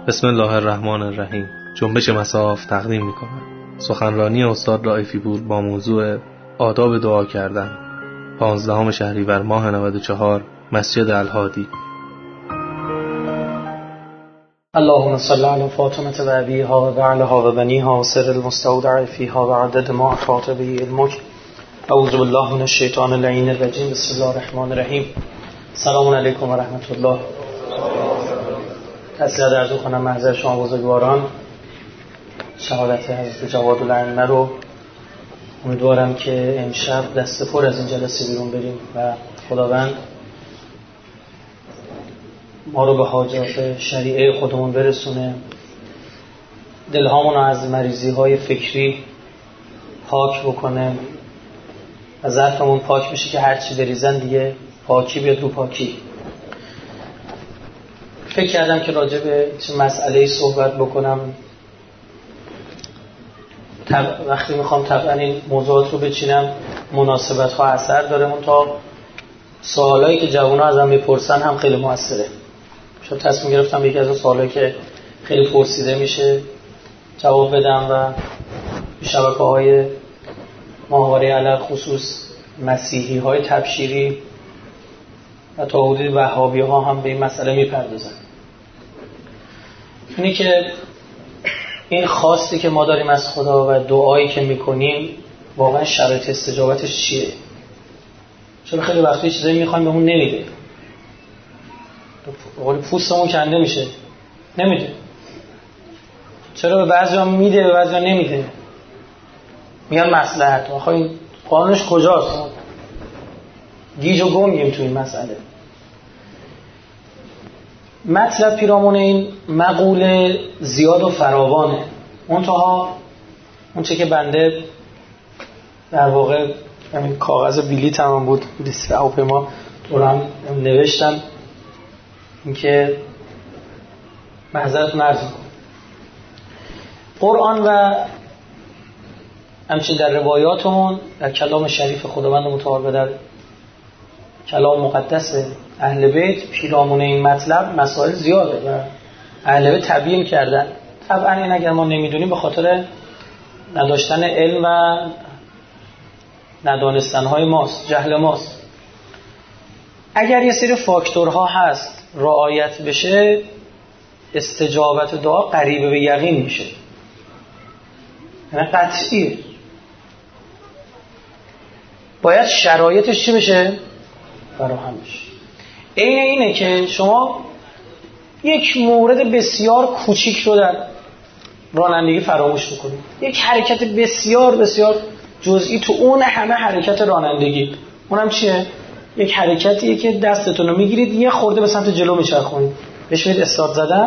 بسم الله الرحمن الرحیم. جنبش مصاف تقدیم می‌کند سخنرانی استاد رائفی پور با موضوع آداب دعا کردن، 15 شهریور ماه 94، مسجد الهادی. اللهم صل علی فاطمه و ابیها و بعلها و بنیها و سر المستودع فیها و عدد ما احاط به علمک. اعوذ بالله من الشیطان اللعین الرجیم. بسم الله الرحمن الرحیم. سلام علیکم و رحمت الله. تسلیت عرض کنم محضر شما بزرگواران. شهادت حضرت جواد الائمه رو امیدوارم که امشب دست پر از این جلسه بیرون بریم و خداوند ما رو به حاجات شریعه خودمون برسونه، دلهامون رو از مریضی های فکری پاک بکنه و ظرفمون پاک بشه که هرچی بریزن دیگه پاکی بیاد رو پاکی. فکر کردم که راجع به مسئله صحبت بکنم. وقتی میخوام طبعا این موضوعات رو بچینم مناسبت ها اثر داره، اون تا سوالایی که جوونا ازم میپرسن هم خیلی موثره. شاید تصمیم گرفتم یکی از اون سوالایی که خیلی پرسیده میشه جواب بدم و شبکه‌های ماهواره علل خصوص مسیحی های تبشیری و تا حدودی وهابی ها هم به این مسئله میپردازن. اینی که این خواستی که ما داریم از خدا و دعایی که میکنیم واقعا شرایط استجابتش چیه؟ چون خیلی وقتی چیزایی میخوایم بهمون نمیده، پوستمون کنده میشه، نمیده. چرا به بعضیا میده به بعضیا نمیده؟ میگن مصلحت. آخه این قانونش کجاست؟ گیج و گنگیم تو این مسئله. مطلب پیرامون این مقوله زیاد و فراوانه. منتها اون چه که بنده در واقع همین کاغذ بلیط هم بود لیست هواپیما تو هم نوشتم، اینکه معذرت عرض می‌کنم قرآن و همچنین در روایاتمون در کلام شریف خداوند متعال و در کلام مقدس اهل بیت پیرامون این مطلب مسائل زیاده و اهل بیت تبیین کردن. طبعا این اگر ما نمیدونیم به خاطر نداشتن علم و ندانستنهای ماست، جهل ماست. اگر یه سری فاکتورها هست رعایت بشه استجابت دعا قریب به یقین میشه، یعنی قطعیه. باید شرایطش چی بشه؟ فراهم بشه. اینه که شما یک مورد بسیار کوچیک رو در رانندگی فراموش میکنید، یک حرکت بسیار بسیار جزئی تو اون همه حرکت رانندگی، اونم چیه؟ یک حرکتیه که دستتون رو میگیرید یه خورده به سمت جلو میچرخونید، بهش میگید استارت زدن.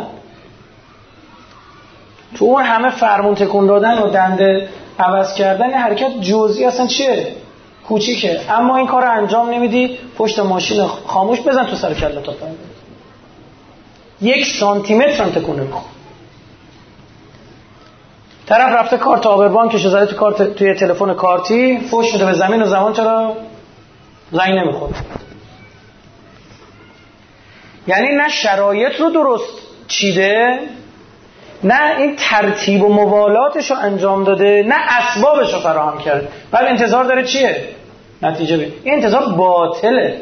تو اون همه فرمون تکون دادن و دنده عوض کردن حرکت جزئی اصلا چیه؟ کوچیکه. اما این کار رو انجام نمیدی، پشت ماشین خاموش بزن تو سر کله تا پایین، 1 سانتیمتر هم تکون نمیخوره. طرف رفته کارت آبربانکشو زده تو کارت، توی تلفن کارتی فوش میده به زمین و زمان چرا زنگ نمیخوره؟ یعنی نه شرایط رو درست چیده، نه این ترتیب و موالاتش رو انجام داده، نه اسبابش رو فراهم کرد. بعد انتظار داره چیه؟ نتیجه بید. این انتظار باطله.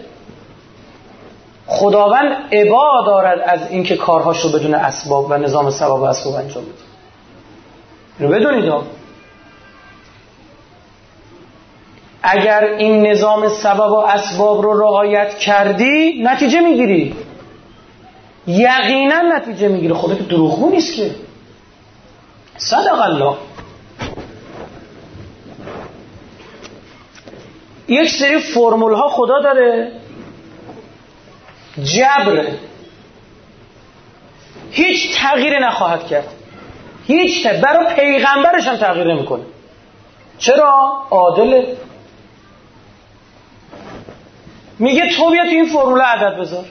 خداوند ابا دارد از اینکه کارهاش رو بدون اسباب و نظام سبب و اسباب انجام بده. اینو بدونید. اگر این نظام سبب و اسباب رو رعایت کردی نتیجه میگیری، یقینا نتیجه میگیری. خدا که دروغگو نیست که. صدق الله. یک سری فرمول ها خدا داره، جبر، هیچ تغییری نخواهد کرد، هیچ برای پیغمبرش هم تغییر نمیکنه. چرا؟ عادله. میگه تو بیا تو این فرمول عدد بذار.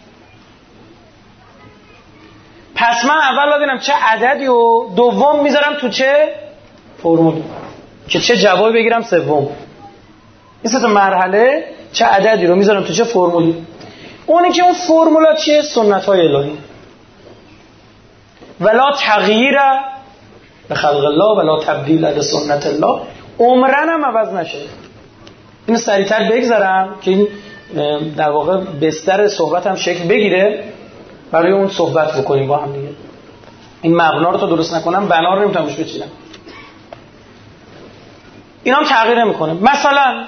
پس من اول ببینم چه عددی و دوم میذارم تو چه فرمولی که چه جوابی بگیرم سوم. این سه تا مرحله چه عددی رو میذارم تو چه فرمولی. اونی که اون فرمولا چیه؟ سنت های الهی. ولا تغییر به خلق الله ولا تبدیل لسنت الله، عمرن هم عوض نشه. اینو سریعتر بگذارم که این در واقع بستر صحبت هم شکل بگیره، برای اون صحبت بکنیم با هم دیگه. این مبنا رو تا درست نکنم بنا رو نمیتونم روش بچینم. اینا هم تغییر نمیکنه. مثلا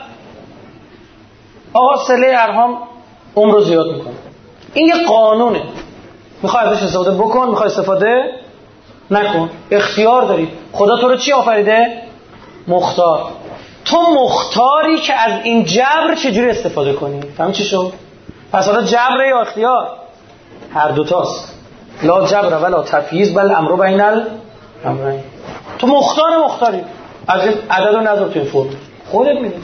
آقا صله ارحام عمر رو زیاد میکنه، این یه قانونه، میخوای ازش استفاده بکن، میخوای استفاده نکن، اختیار داری. خدا تو رو چی آفریده؟ مختار. تو مختاری که از این جبر چجوری استفاده کنی. فهم چی شد؟ پس حالا جبر یا اختیار؟ هر دوتاست. لا جبر ولا تفییض بل امر بین الامرین. تو مختاری از این عدد رو نذار تو این فرم، خودت میدونی.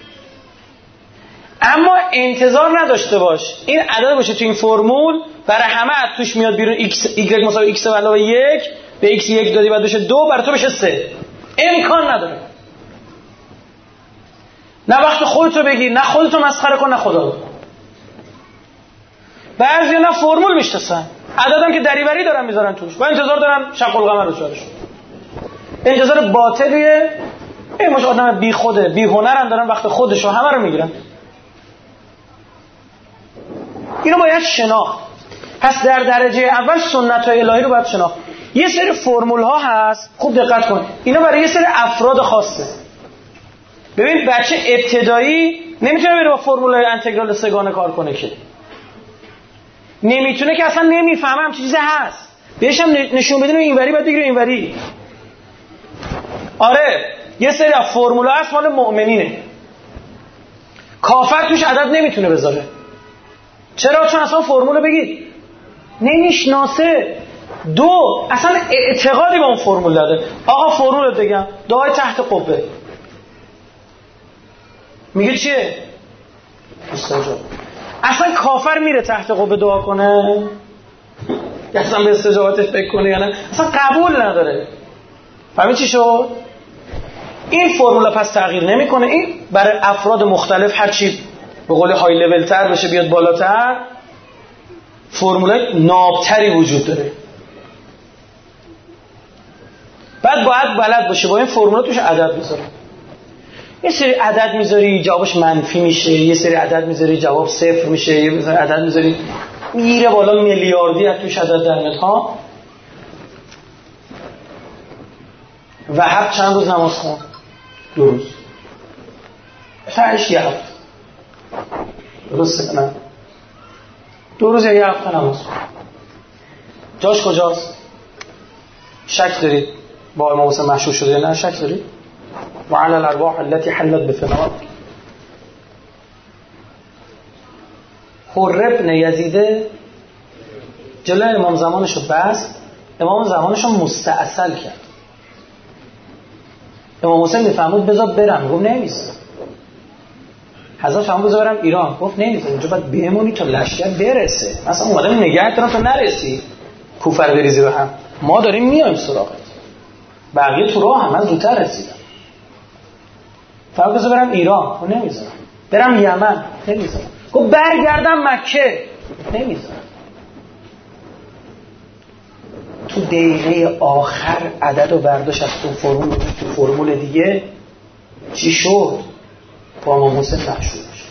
اما انتظار نداشته باش این عدد باشه تو این فرمول برای همه توش میاد بیرون y مساوی x علاوه 1 به x 1 دادی بعد بشه 2 برای تو بشه 3. امکان نداره. نه وقت خودتو بگیر، نه خودتو مسخره کن، نه خدا رو. بعضیا نه فرمول میشناسن، عددم که دریوری دارن میذارن توش و انتظار دارن شق القمر رو چارشون. انتظار باطلیه. این مش آدم بی خوده، بی هنرن، دارن وقت خودشو همه رو میگیرن. اینو باید شناخت. پس در درجه اول سنت های الهی رو باید شناخت. یه سری فرمول ها هست، خوب دقت کن، اینا برای یه سری افراد خاصه. ببین بچه ابتدایی نمیتونه بره با فرمول انتگرال سگانه کار کنه، که نمیتونه، که اصلا نمیفهمه هم چیزی هست. بهش هم نشون بدین اینوری باید بگیره اینوری. آره یه سری از فرمول ها هست مال مؤمنینه، کافر توش عدد نمیتونه بذاره. چرا؟ چون اصلا فرمول بگید نمیشناسه. دو، اصلا اعتقادی به اون فرمول داده. آقا فرمول رو بگم، دعای تحت قبه میگه چیه؟ استجابه. اصلا کافر میره تحت قبه دعا کنه؟ اصلا به استجابتش فکر کنه یا نه؟ اصلا قبول نداره. فهمی چی شد؟ این فرمول پس تغییر نمیکنه. این برای افراد مختلف هرچی به قول های لول تر بشه بیاد بالاتر، فرمول نابتری وجود داره. بعد باید بلد باشه با این فرمول توش عدد بذاره. یه سری عدد میذاری جوابش منفی میشه، یه سری عدد میذاری جواب صفر میشه، یه سری عدد میذاری میره بالا میلیاردی از توش عدد در میاد ها. و هر چند روز نماز خون؟ 2 روز. تاش یه هفته. درسته نه؟ 2 روز یا یه هفته نماز خون. جاش کجاست؟ شک دارید با امام حسین مشهور شده یا نه؟ شک دارید؟ وعلى الارواح التي حلت بفناء. حر ابن یزیده جلوی امام زمانشو بست، امام زمانشو مستعسل کرد. امام حسین میفهمود بذار برم، گفت نمیذارم. حضرت فرمود بذار برم ایران، گفت نمیذارم، اینجا باید بمونی تا لشکر برسه. مثلا اومدم نگه دارم تا نرسی کوفه رو بریزی به هم، ما داریم میایم سراغت، بقیه تو راه هم، من زودتر رسیدم. فرمود بذار برم ایران، گفت نمیذارم. برم یمن، نمیذارم. گفت برگردم مکه، نمیذارم. تو دقیقه آخر عدد رو برداشت از تو فرمول دیگه. چی شد؟ با امام حسین مشهور شد.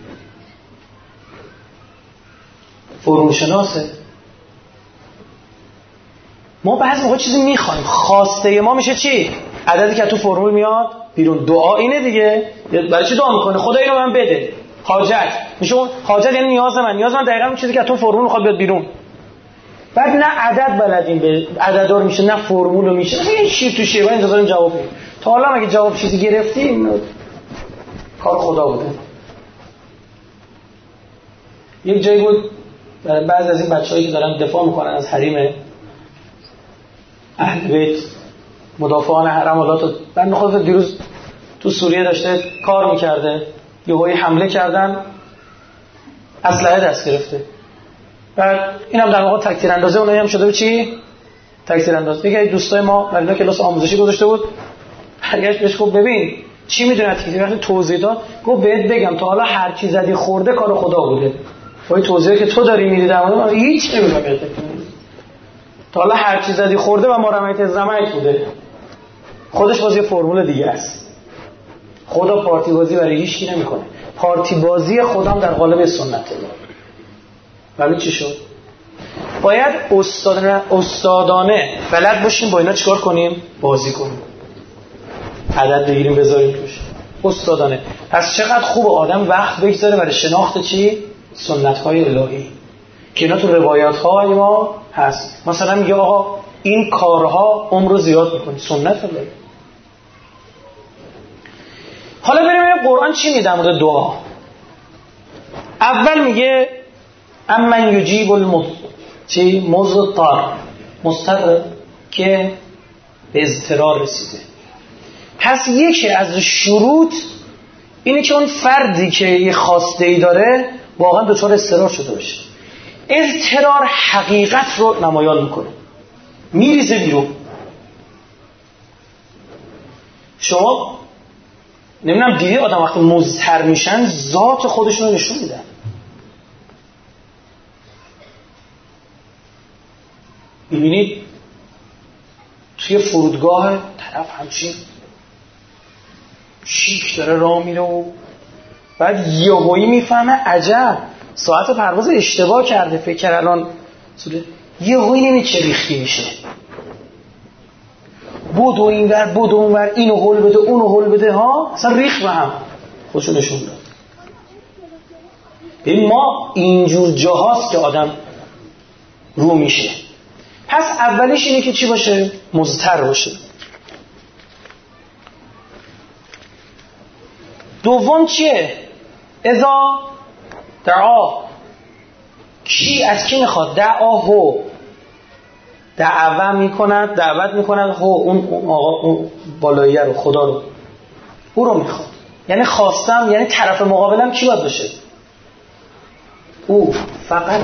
فرمول شناسه. ما بعضی موقع چیزی میخوایم، خواسته ما میشه چی؟ عددی که تو فرمول میاد بیرون. دعا اینه دیگه. برای چی دعا میکنه؟ خدا اینو من بده. حاجت میشه اون حاجت، یعنی نیاز من دقیقاً اون چیزی که تو فرمول میخواد بیاد بیرون. بعد نه عدد بلدیم به عددار میشه، نه فرمول میشه. این شیر تو شیر، انتظاریم جواب بدیم. تا حالا مگه جواب چیزی گرفتیم؟ کار خدا بوده. یک جایی بود بعضی از این بچه‌هایی که دارن دفاع میکنن از حریم اهل بیت، مدافعان حرم الله، بنده خدا دیروز تو سوریه داشته کار میکرده، یهویی حمله کردن، اسلحه دست گرفته. بعد اینم در واقع تک‌تیر اندازه اونایی هم شده به چی؟ تک‌تیر انداز. میگه دوستای ما برای کلاس آموزشی گذاشته بود، برگشت بهش گفت ببین چی میدونی تک‌تیر؟ وقتی توضیح داد گفت بهت بگم تا حالا هر چی زدی خورده کار خدا بوده. با این توضیحی که تو داری میدی در مورد هیچ نمی‌فهمم. تا حالا هر چی زدی خورده و ما رمیت زمانت بوده. خودش باز یه فرمول دیگه است. خدا پارتی بازی برای هیچ کی نمیکنه. پارتی بازی خودم در قالب سنت الله. ولی چی شد؟ باید استادانه بلد باشیم با اینا چیکار کنیم؟ بازی کنیم. عدد بگیریم بذاریم توش. استادانه. پس چقدر خوب آدم وقت بگذاره برای شناخت چی؟ سنت‌های الهی. که اینا تو روایات‌های ما هست. مثلا میگه آقا این کارها عمر رو زیاد می‌کنه. سنت الهی. حالا بریم ببینیم قرآن چی میگه در مورد دعا. اول میگه امن یجیب مضطر که به اضطرار رسیده. پس یکی از شروط اینه که اون فردی که یه خواسته‌ای داره واقعا دچار اضطرار شده باشه. اضطرار حقیقت رو نمایان میکنه، میریزه بیرون. شما نمیدونم دیدی آدم وقتی مضطر میشن ذات خودشون رو نشون میدن. ببینید توی فرودگاه طرف همچین شیک داره راه میره و بعد یهویی میفهمه عجب ساعت پرواز اشتباه کرده، فکر کرد الان یهویی نمی چه ریختی میشه، بدو اینور بدو اونور، اینو هول بده اونو هول بده، ها اصلا ریخ به هم خودشو نشون داد. ببین ما اینجور جاهاست که آدم رو میشه. پس اولیش اینه که چی باشه؟ مضطر باشه. دوم چیه؟ اذا دعا، کی از کی میخواد؟ دعاهو، دعوت میکند هو، اون آقا اون بالاییه رو، خدا رو، او رو میخواد. یعنی خواستم، یعنی طرف مقابلم کی باید باشه؟ او، فقط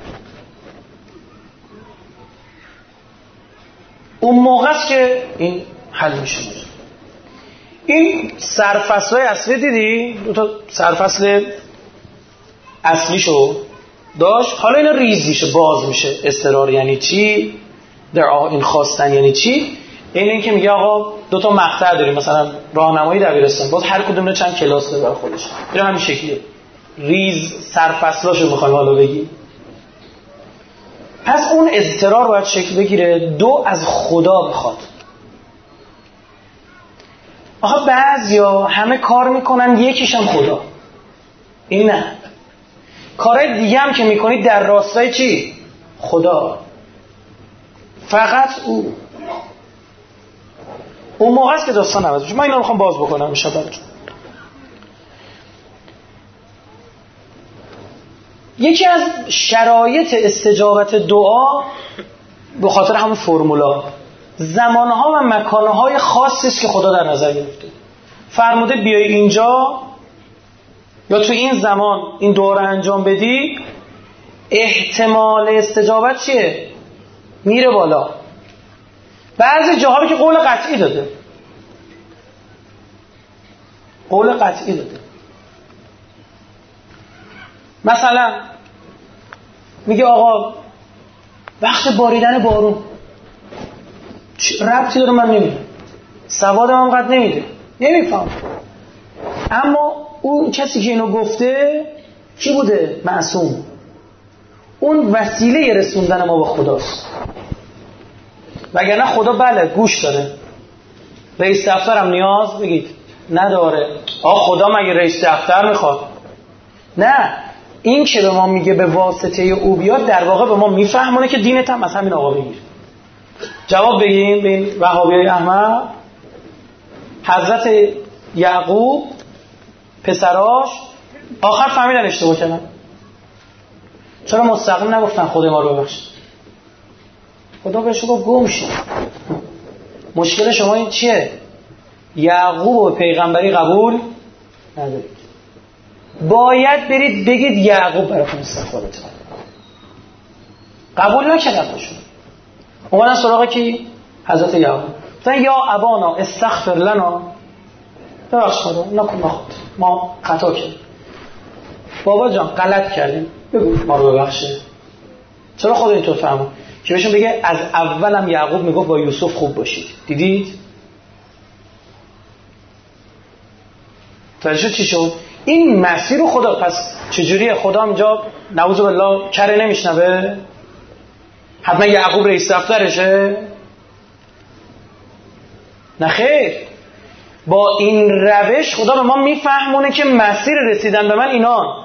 اون موقع است که این حل میشه. این سرفصل‌های اصلی دیدی؟ دو تا سرفصل اصلیشو داشت. حالا اینا ریز میشه، باز میشه. اضطرار یعنی چی؟ دعا، این خواستن یعنی چی؟ این که میگه آقا دو تا مقطع داریم، مثلا راهنمایی دبیرستان، باز هر کدوم چند کلاس داره برای خودش. اینا همین شکلیه. ریز سرفصلاشو میخوایم حالا بگیم. پس اون اضطرار باید شکل بگیره. دو، از خدا بخواد. آخه بعضیا همه کار میکنن یکیش هم خدا. این نه. کارهای دیگه هم که میکنید در راستای چی؟ خدا. فقط او. اون موقع است که داستان عوض میشه. من اینا رو میخوام باز بکنم ان شاءالله. یکی از شرایط استجابت دعا به خاطر همون فرمولا، زمانها و مکانهای خاصی است که خدا در نظر گرفته. فرموده بیای اینجا یا تو این زمان این دعا رو انجام بدی، احتمال استجابت چیه؟ میره بالا. بعضی جاها که قول قطعی داده، قول قطعی داده. مثلا میگه آقا وقت باریدن بارون، ربطی داره من نمیدونم، سوادم هم قد نمیده، نمیفهم. اما اون کسی که اینو گفته کی بوده؟ معصوم. اون وسیله رسوندن ما به خداست. وگرنه خدا بله گوش داره. رئیس دفترم نیاز بگید نداره. خدا مگه رئیس دفتر میخواد؟ نه، این که به ما میگه به واسطه او بیاد، در واقع به ما میفهمونه که دینت هم از همین آقا بگیر. جواب بگیم به این وهابیای احمد. حضرت یعقوب پسراش آخر فهمیدن اشتباه کردن. چرا مستقیم نگفتن خدا ما رو ببخش؟ خدا بهش گفت گم شو. مشکل شما این چیه؟ یعقوب و پیغمبری قبول ندارید. باید برید بگید یعقوب براتون استغفار بکنه. قبول نکردن باشون. اومدن سراغ کی؟ حضرت یعقوب. گفتن یا ابانا استغفر لنا. ببخش خدا، نکن ما خطا کردیم. بابا جان غلط کردیم، بگو ما رو ببخشه. چرا خدا اینطور فهمون؟ که بهشون بگه از اولم یعقوب میگفت با یوسف خوب باشید. دیدید؟ توجه چی شد؟ این مسیر رو خدا، پس چجوریه خدا اینجا نعوذ بالله کره نمیشنوه؟ حتما یعقوب رئیس دفترشه؟ نه خیر، با این روش خدا به ما میفهمونه که مسیر رسیدن به من اینا.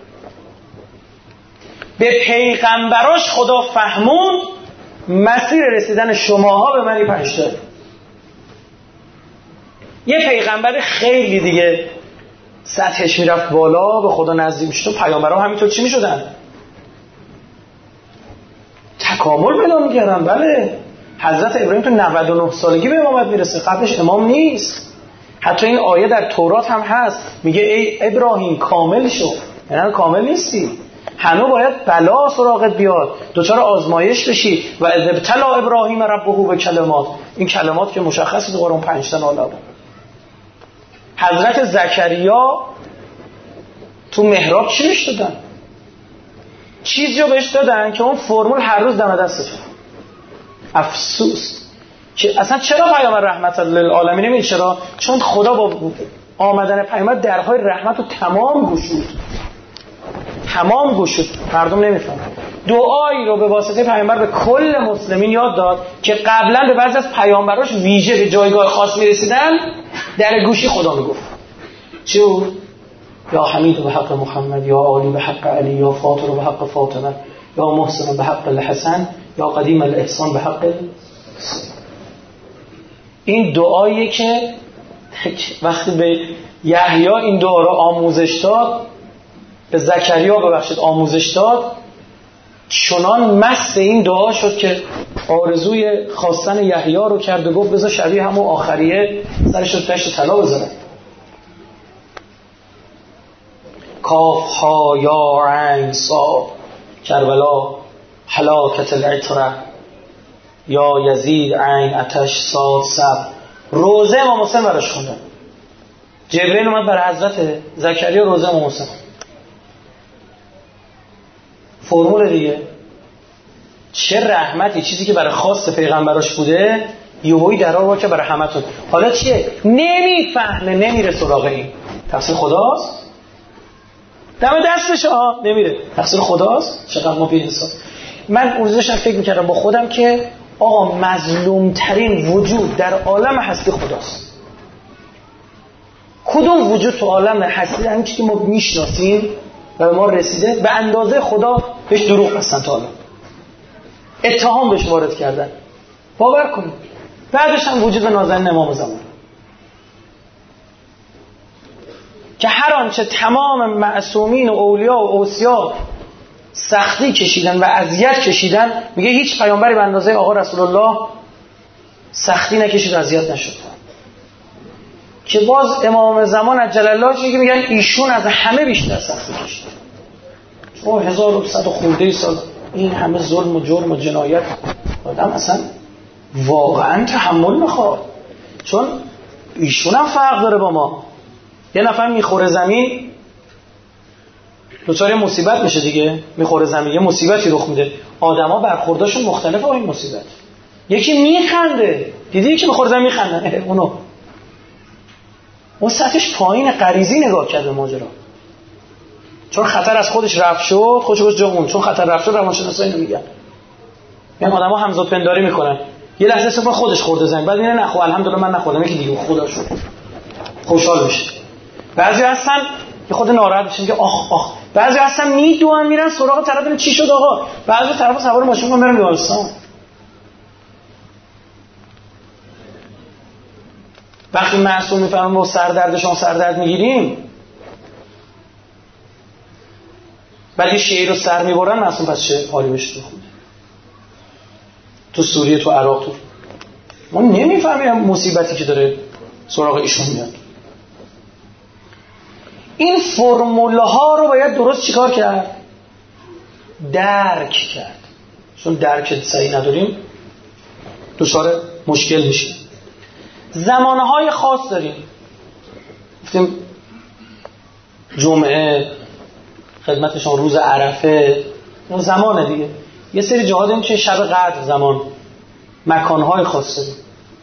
به پیغمبراش خدا فهمون مسیر رسیدن شماها به من 5 تا. یه پیغمبر خیلی دیگه سطحش میرفت بالا، به خدا نزدیک میشد، پیامبران همینطور چی میشدن؟ تکامل پیدا میکردن. بله، حضرت ابراهیم تو 99 سالگی به امامت میرسه، قبلش امام نیست. حتی این آیه در تورات هم هست، میگه ای ابراهیم کامل شو. یعنی کامل نیستی، هنوز باید بلا سراغت بیاد، دوچار آزمایش بشی. و اذ ابتلی ابراهیم ربه به کلمات، این کلمات که مشخصه تو قرآن 5 تا ناله بود. حضرت زکریا تو محراب چی بهش دادن؟ چیزی رو بهش دادن که اون فرمول هر روز دم دستش. افسوس که اصلا چرا پیامبر رحمت للعالمین نمیگه؟ چرا؟ چون خدا با آمدن پیامبر درهای رحمت رو تمام گشود. مردم نمیفهمن. دعایی رو به واسطه پیامبر به کل مسلمین یاد داد که قبلا به بعضی از پیامبراش ویژه به جایگاه خاص میرسیدن در گوشی خدا میگفت. چی بود؟ یا حمید به حق محمد، یا عالی به حق علی، یا فاطر به حق فاطمه، یا محسن به حق الحسن، یا قدیم الاحسان به حق. این دعاییه که وقتی به یحیی این دعا رو آموزش داد، به زکریا آموزش داد، چنان مست این دعا شد که آرزوی خواستن یحیی رو کرد و گفت بذار شبیه همون آخریه سرش رو تشت طلا بذارم. کاف ها یا عین صاد کربلا هلاکت العطره یا یزید عین آتش صاد صبر. روزه امام حسین براش خوندن. جبرئیل اومد برای حضرت زکریا روزه امام حسین. فرمول دیگه. چه رحمتی، چیزی که برای خاص پیغمبراش بوده یهویی درار وا که برای همتون. حالا چیه؟ نمیفهمه، نمیره سراغ این. تقصیر خداست؟ دم دستش نمیره. تقصیر خداست؟ چقدر ما بی‌حساب. من اون روزش فکر می‌کردم با خودم که آقا مظلوم ترین وجود در عالم هستی خداست. کدوم وجود تو عالم هستی همین چیزی که ما میشناسیم و به ما رسیده به اندازه خدا بهش دروغ بستن تا حالا، اتهام بهش وارد کردن. باور کنید. بعدش هم وجود نازنین امام زمان که هر آنچه تمام معصومین و اولیا و اوصیا سختی کشیدن و اذیت کشیدن، میگه هیچ پیامبری به اندازه آقا رسول الله سختی نکشید و اذیت نشد. که باز امام زمان عجل الله میگن ایشون از همه بیشتر سختی کشید. چون 1100 خورده سال این همه ظلم و جرم و جنایت آدم اصلا واقعا تحمل میخواد. چون ایشون هم فرق داره با ما. یه نفر میخوره زمین دچار مصیبت میشه دیگه، میخوره زمین یه مصیبتی رخ میده، آدما برخورداشون مختلفه با این مصیبت. یکی میخنده، دیدی یکی میخوره زمین میخنده، اون سطحش پایین، غریزی نگاه کرده ماجرا. چون خطر از خودش رفع شد، خودش جا اون. چون خطر رفع شد روانشناسا اینو میگن. یعنی آدما همزاد پنداری میکنن. یه لحظه صرفا خودش خورده زمین، بعد میگه نه خب الحمدلله من نخوردم، یکی دیگه خدا شد. خوشحال میشه. بعضی هستن که خود ناراحت میشن که آخ. بعضی هستن میدوئن میرن سراغ طرف چی شد آقا. بعضی طرف سوار ماشین میرن بیمارستان. وقتی معصوم میفهمن ما سردرد میگیریم، ولی شیر رو سر میبرن، معصوم پس چه حالی بشه تو سوریه، تو عراق، تو ما نمیفهمیم مصیبتی که داره سراغ ایشون میاد. این فرموله ها رو باید درست چیکار کرد؟ درک کرد. چون درک صحیح نداریم دچار مشکل میشه. زمانهای خاص داریم. گفتیم جمعه خدمتشون، روز عرفه، اون زمانه دیگه. یه سری جاها داریم که شب قدر زمان مکانهای خاص داریم،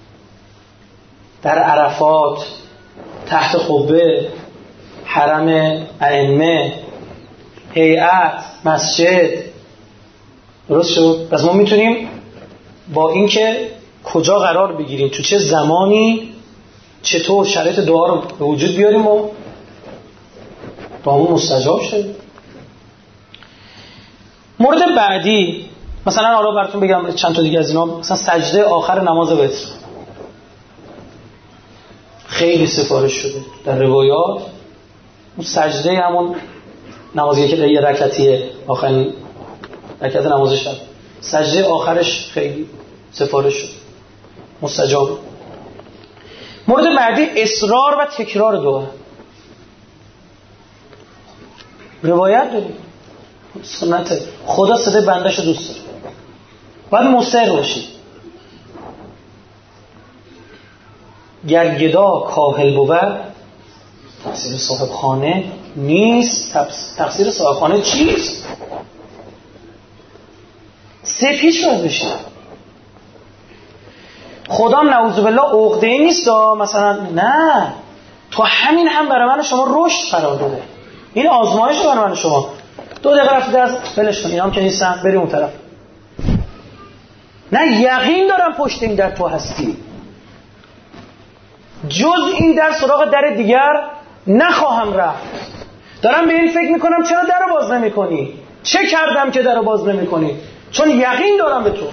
در عرفات، تحت قبه، حرم ائمه، هیئت، مسجد. درست شد؟ پس ما میتونیم با اینکه کجا قرار بگیریم، تو چه زمانی، چطور شرایط دعا رو به وجود بیاریم و دعامون مستجاب شد. مورد بعدی مثلا حالا براتون بگم چند تا دیگه از اینا، مثلا سجده آخر نماز وتر خیلی سفارش شده در روایات. اون سجده همون نمازی که یه رکعتیه، آخرین رکعت نماز شب، سجده آخرش خیلی سفارش شد، مستجاب. مورد بعدی اصرار و تکرار دعا. روایت داریم، سنت خدا صدای بندش رو دوست داره، باید مصر باشید. گر گدا کاهل بود تقصیر صاحب خانه نیست. تقصیر صاحب خانه چیست؟ سپیش باید بشید. خدا نعوذ بالله عقده‌ای نیست مثلا، نه، تو همین هم برای من شما رشد قرار داده، این آزمایش برای من شما. 2 دقیقه رفت درس بلش کن، اینا هم که نیستن، بریم اون طرف. نه، یقین دارم پشت این در تو هستی، جز این در سراغ در دیگر نخواهم رفت. دارم به این فکر میکنم چرا در رو باز نمی کنی، چه کردم که در رو باز نمی کنی، چون یقین دارم به تو.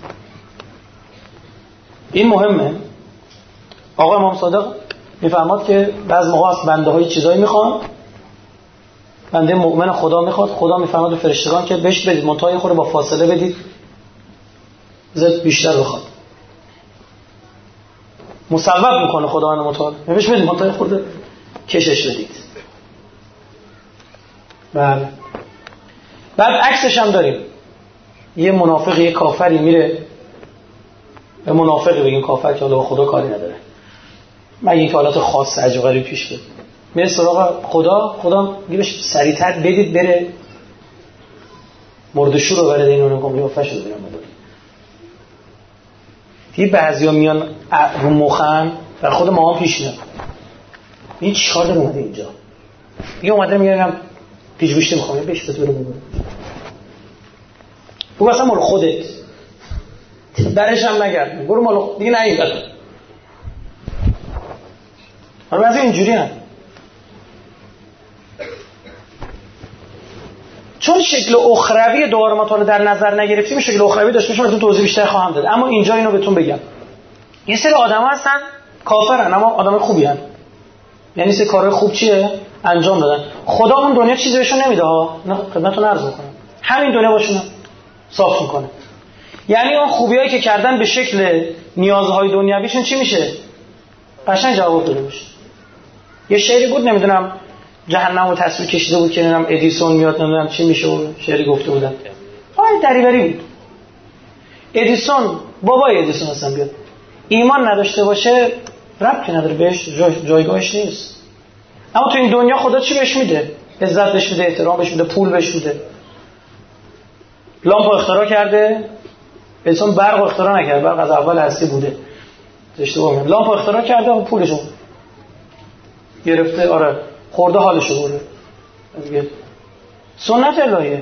این مهمه. آقا امام صادق میفرماد که بعض موقع از بنده های چیزایی میخوان، بنده مؤمن خدا میخواد، خدا میفرماد به فرشتگان که بهش بدید، منتهای خود با فاصله بدید، زد بیشتر بخواد. مصوب میکنه خداوند متعال، بهش بدید، منتهای خود کشش بدید. بله. بعد عکسش هم داریم، یه منافق، یه کافری میره، به منافقی بگیم کافر که حالا خدا کاری نداره، مگه اینکه حالات خاص عجب غریب پیش بیاد، میره سراغ خدا میگه بهش سریعتر بدید بره مردشو رو برده اینو نگم لیافش رو بیرم بده. دیگه بعضیا میان رو مخن و خود ما هم پیش میاد، این چیکار داره اومده اینجا، دیگه اومده میگم پیش گوشته میخوام بهش بده برو بگو اصلا مال خودت درش هم نگرد، برو مال دیگه نگید. حالا بعضی اینجوری هم چون شکل اخروی دعا رو ما در نظر نگرفتیم، شکل اخروی داشته باشیم، بهتون توضیح بیشتر خواهم داد. اما اینجا اینو بهتون بگم، یه سری آدم هستن کافرن اما آدم خوبی هستن، یعنی سری کارهای خوب چیه انجام دادن، خدا اون دنیا چیزی بهشون نمیده ها، نه خدمتتون عرض میکنم، همین دنیا باشون صاف میکنه. یعنی اون خوبیایی که کردن به شکل نیازهای دنیویشون چی میشه؟ قشنگ جواب داده میشه. یه شعری بود نمیدونم جهنم رو تصویر کشیده بود که نمیدونم ادیسون میاد نمیدونم چی میشه، اون شعری گفته بودن، دریوری بود. ادیسون بابای ادیسون هستن، بیاد ایمان نداشته باشه ربطی نداره بهش، جایگاهش نیست. اما تو این دنیا خدا چی بهش میده؟ عزت بهش میده، احترام بهش میده، پول بهش میده. لامپ اختراع کرده، ادیسون برق اختراع نکرد، برق از اول هستی بوده، اشتباه میگم. لامپ اختراع کرده و پولشو گرفته، آره خورده حالشو برده. دیگه سنت الهیه.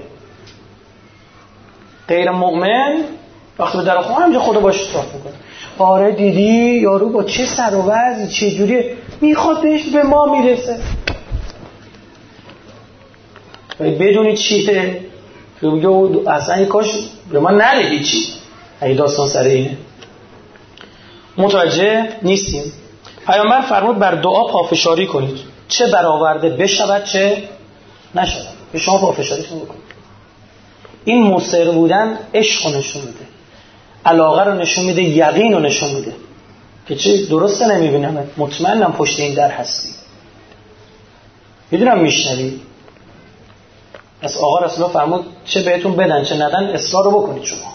غیر مؤمن وقتی به در خونه همینجا خدا باش صاف میکنه. آره دیدی یارو با چه سر و وضعی چه جوریه، میخواد بهش به ما میرسه. بدونی چیه؟ میگه اصلا کاش به ما نرگی چی. اگه داستان سر اینه متوجه نیستیم. پیامبر فرمود بر دعا پافشاری کنید، چه برآورده بشود چه نشود. به شما پافشاریتون بکنید. این مصر بودن عشق رو نشون میده، علاقه رو نشون میده، یقین رو نشون میده که چه درسته نمیبینم، مطمئنم پشت این در هستی، میدونم میشنوی. از آقا رسول الله فرمود چه بهتون بدن چه ندن اصرار رو بکنید. شما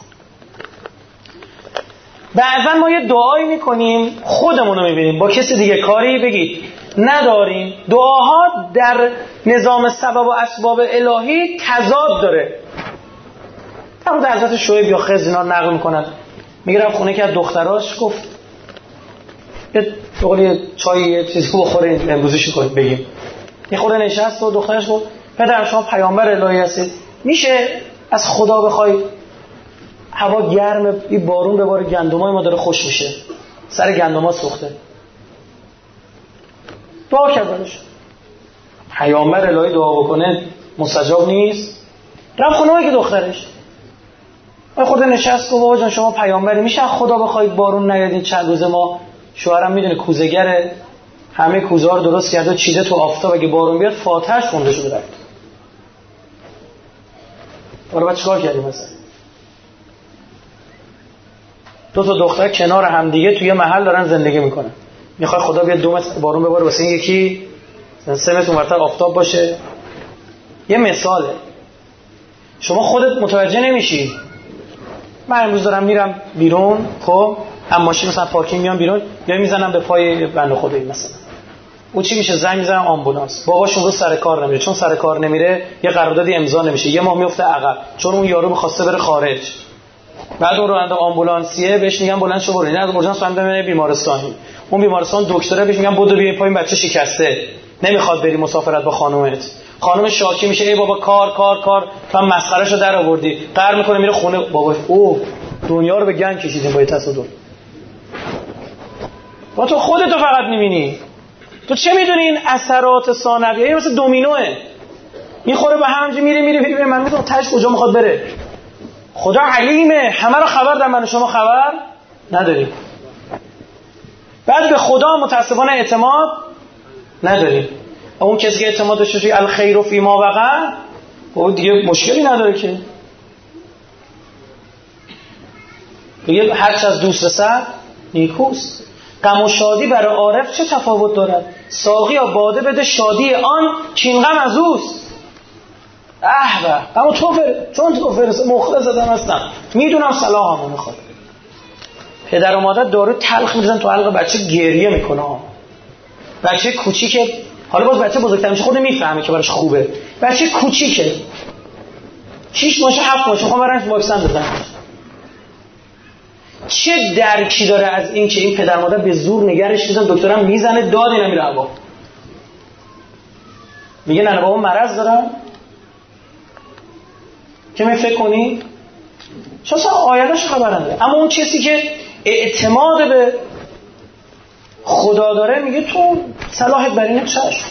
بعضا ما یه دعایی میکنیم خودمون رو میبینیم، با کسی دیگه کاری بگید نداریم. دعاها در نظام سبب و اسباب الهی تضاد داره. در مورد حضرت شعیب یا خضر اینا نقل میکنن. میگیرم خونه که از دختراش گفت یه چای یه چیزی بخورین امروزیشو کنید بگیم. یه خورده نشست و دخترش گفت پدر شما پیامبر الهی هستید، میشه از خدا بخوای هوا گرمه این بارون بباره گندمای ما داره خوش میشه، سر گندما سوخته. دعا کرد براش. پیامبر الهی دعا بکنه مستجاب نیست. رفت خونه که دخترش خورده نشست گفت بابا جان شما پیامبری، میشه خدا بخواید بارون نیادین چند روز ما؟ شوهرم میدونه کوزه‌گره، همه کوزه‌ها رو درست کرده و چیده تو آفتاب، اگه بارون بیاد فاتحش خونده شده رفت. حالا بعد چیکار کردیم مثلا؟ دو تا دختر کنار هم دیگه توی محل دارن زندگی میکنن، میخوای خدا بیاد 2 متر بارون بباره واسه این یکی 3 متر اونورتر آفتاب باشه؟ یه مثاله. شما خودت متوجه نمیشی. من امروز دارم میرم بیرون، خب هم ماشین مثلا پارکینگ میام بیرون، یا میزنم به پای بنده خدایی مثلا، اون چی میشه؟ زنگ میزنم آمبولانس. باباشون رو سر کار نمیره، چون سر کار نمیره یه قراردادی امضا نمیشه، یه ماه میفته عقب، چون اون یارو می‌خواسته بره خارج. بعد اون راننده آمبولانسیه بهش میگن بلند شو برو، نه اورژانس فهمیدم بره بیمارستانی. اون بیمارستان دکتره بهش میگن بدو بیا پایین بچه شکسته، نمیخواد بری مسافرت با خانومت. خانم شاکی میشه ای بابا کار کار کار، تو هم مسخرهشو در آوردی. قهر میکنه میره خونه باباش. او دنیا رو به گنگ کشیدین با این تصادف. با تو خودتو فقط میبینی. تو چه میدونی این اثرات ثانویه مثل دومینوه، میخوره به هم، میره من میدونم تاش کجا میخواد بره. خدا علیمه، همه رو خبر در من و شما خبر نداریم. بعد به خدا متاسفانه اعتماد نداریم. اون کسی که اعتماد داشته توی الخیر فی ما وقع، اون دیگه مشکلی نداره که دیگه هرچه از دوست رسد نیکوست. غم و شادی برای عارف چه تفاوت دارد؟ ساقی یا باده بده شادی آن چین غم از اوست. اما چون تو فرس مخلص دادم هستم، میدونم صلاحمو میخواد. پدر و مادر دارو تلخ میزن تو حلق بچه، گریه میکنه. بچه کوچیکه، حالا باز بچه بزرگتر میشه خود میفهمه که براش خوبه. بچه کوچیکه 6 ماهه 7 ماهه میخوام برنش واکسن بزنن. چه درکی داره از این که این پدر مادر به زور نگرش میزنن، دکترم میزنه داد نمیره هوا، میگه نه بابا مرض دارم. که می فکر کنی چون اصلا آیدش خبرنده. اما اون کسی که اعتماد به خدا داره میگه تو صلاحت بر اینه چشم،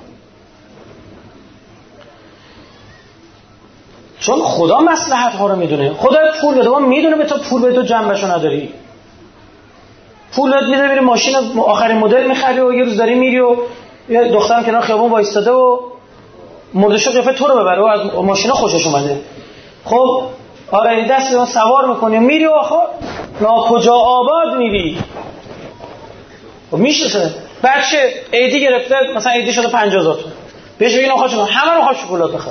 چون خدا مصلحت ها رو میدونه. خدا پول بده، ما میدونه به تو پول بده تو جنبشو نداری. پول بده میده میری ماشین آخرین مدل میخری و یه روز داری میری و یه دخترم کنار خیابون وایستاده و مردشو قیافه تو رو ببره و از ماشینا خوشش اومده. خب آره دست ما سوار میکنی میری و آخر ناکجا آباد میری. خب میشه بچه ایدی گرفته مثلا ایدی شده 50,000 تومان، بهش بگین آخه چون همه رو خواد شکلات بخره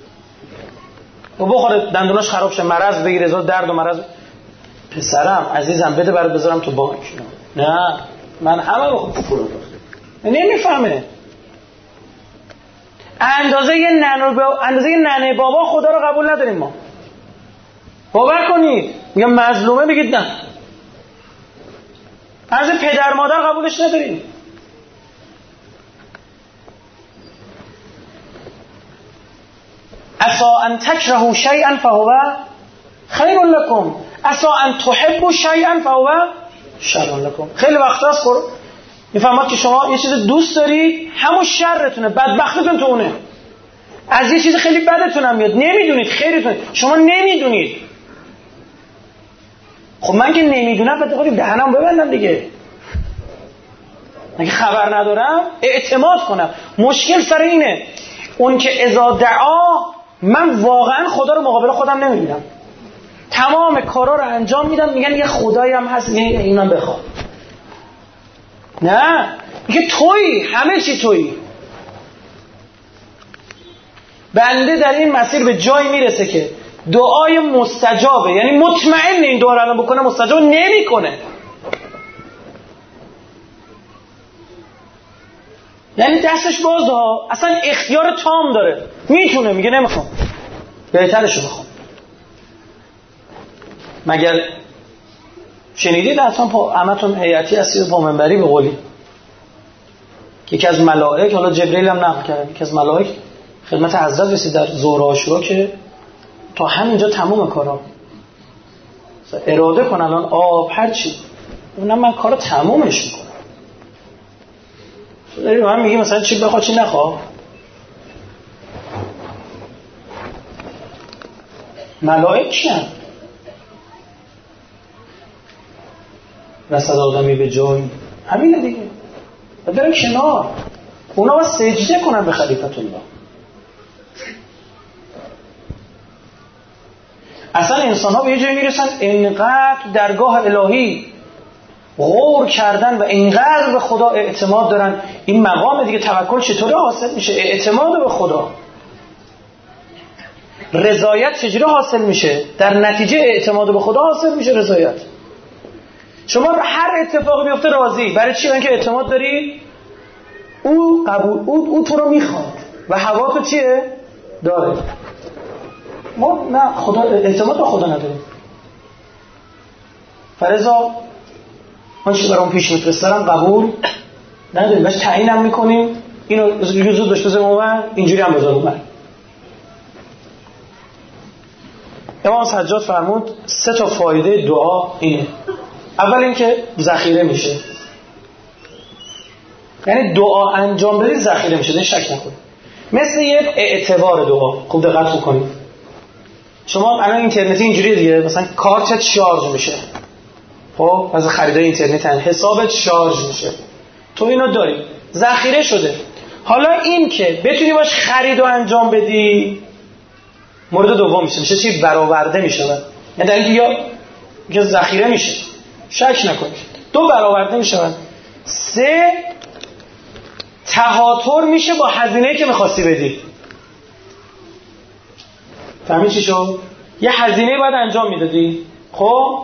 و بخوره دندوناش خراب شه، مرض بگیره، هزار درد و مرض. پسرم عزیزم بده برات بذارم تو بانک. نه من همه رو خواد شکلات بخره. نمیفهمه اندازه یه ننه بابا خدا رو قبول نداریم ما. باور کنید میگم مظلومه بگید نه، از پدر مادر قبولش نداریم. عسا ان تکرهوا شیئا فهو خیر لکم، عسا ان تحبوا شیئا فهو شر لکم. خیلی وقتا است میفهمید که شما یه چیز دوست دارید همون شرتونه، بدبختتون تو اونه. از یه چیز خیلی بدتون هم میاد، نمیدونید خیرتون، شما نمیدونید. خب من که نمیدونم بعد دهنم ببندم دیگه. من که خبر ندارم اعتماد کنم. مشکل سر اینه اون که اذا دعا، من واقعا خدا رو مقابل خودم نمیبینم، تمام کارا رو انجام میدم، میگن یه خدایی هم هست میگه اینم بخواد. نه میگه تویی، همه چی تویی. بنده در این مسیر به جایی میرسه که دعای مستجابه، یعنی مطمئن این دعا رو الان بکنه مستجاب نمیکنه. یعنی دستش باز ها، اصلا اختیار تام داره، میتونه، میگه نمیخوام، بهترشو بخوام. مگر شنیدید اصلا همتون هیئتی هستید با منبری به قولی که یکی از ملائک، حالا جبرئیل هم نقل کرد، یکی از ملائک خدمت حضرت رسید در ظهر عاشورا که تا همینجا تموم کارا اراده کن الان آب هر چی اونم من کارو تمومش میکنم. داریم من میگیم مثلا چی بخواه چی نخواه. ملائک چیان؟ رسد آدمی به جای همینه دیگه و برن کنار. اونا باید سجده کنن به خلیفت الله. اصلا انسان ها به یه جایی میرسن انقدر درگاه الهی غور کردن و انقدر به خدا اعتماد دارن. این مقام دیگه توکل چطوره حاصل میشه؟ اعتماد به خدا. رضایت چجوری حاصل میشه؟ در نتیجه اعتماد به خدا حاصل میشه رضایت. شما هر اتفاقی بیفته راضی. برای چی؟ اینکه اعتماد داری او قبول او تو رو میخواد و هوا تو چیه؟ داره. ما نه خدا اعتماد به خدا نداریم. فرضا من چی برام پیش میفرستارم قبول نداریم. بس تعیینم میکنیم اینو زود داشت بزنم اون اینجوری هم بزنم اون. امام سجاد فرمود 3 تا فایده دعا اینه. اول اینکه ذخیره میشه، یعنی دعا انجام بدید ذخیره میشه، نه شک نکنید. مثل یک اعتبار دعا. خوب دقت بکنید. شما الان اینترنتی اینجوریه دیگه، مثلا کارتت شارژ میشه، خب از خریدای اینترنت حسابت شارژ میشه، تو اینو داری ذخیره شده. حالا این که بتونی باش خرید و انجام بدی مورد دوم میشه چی؟ برآورده میشه. یعنی در اینکه یا ذخیره میشه، شک نکنید. 2 برآورده میشه. 3 تهاتر میشه با هزینه‌ای که می‌خواستی بدی. فهمی چی شد؟ یه هزینه باید انجام میدادی، خب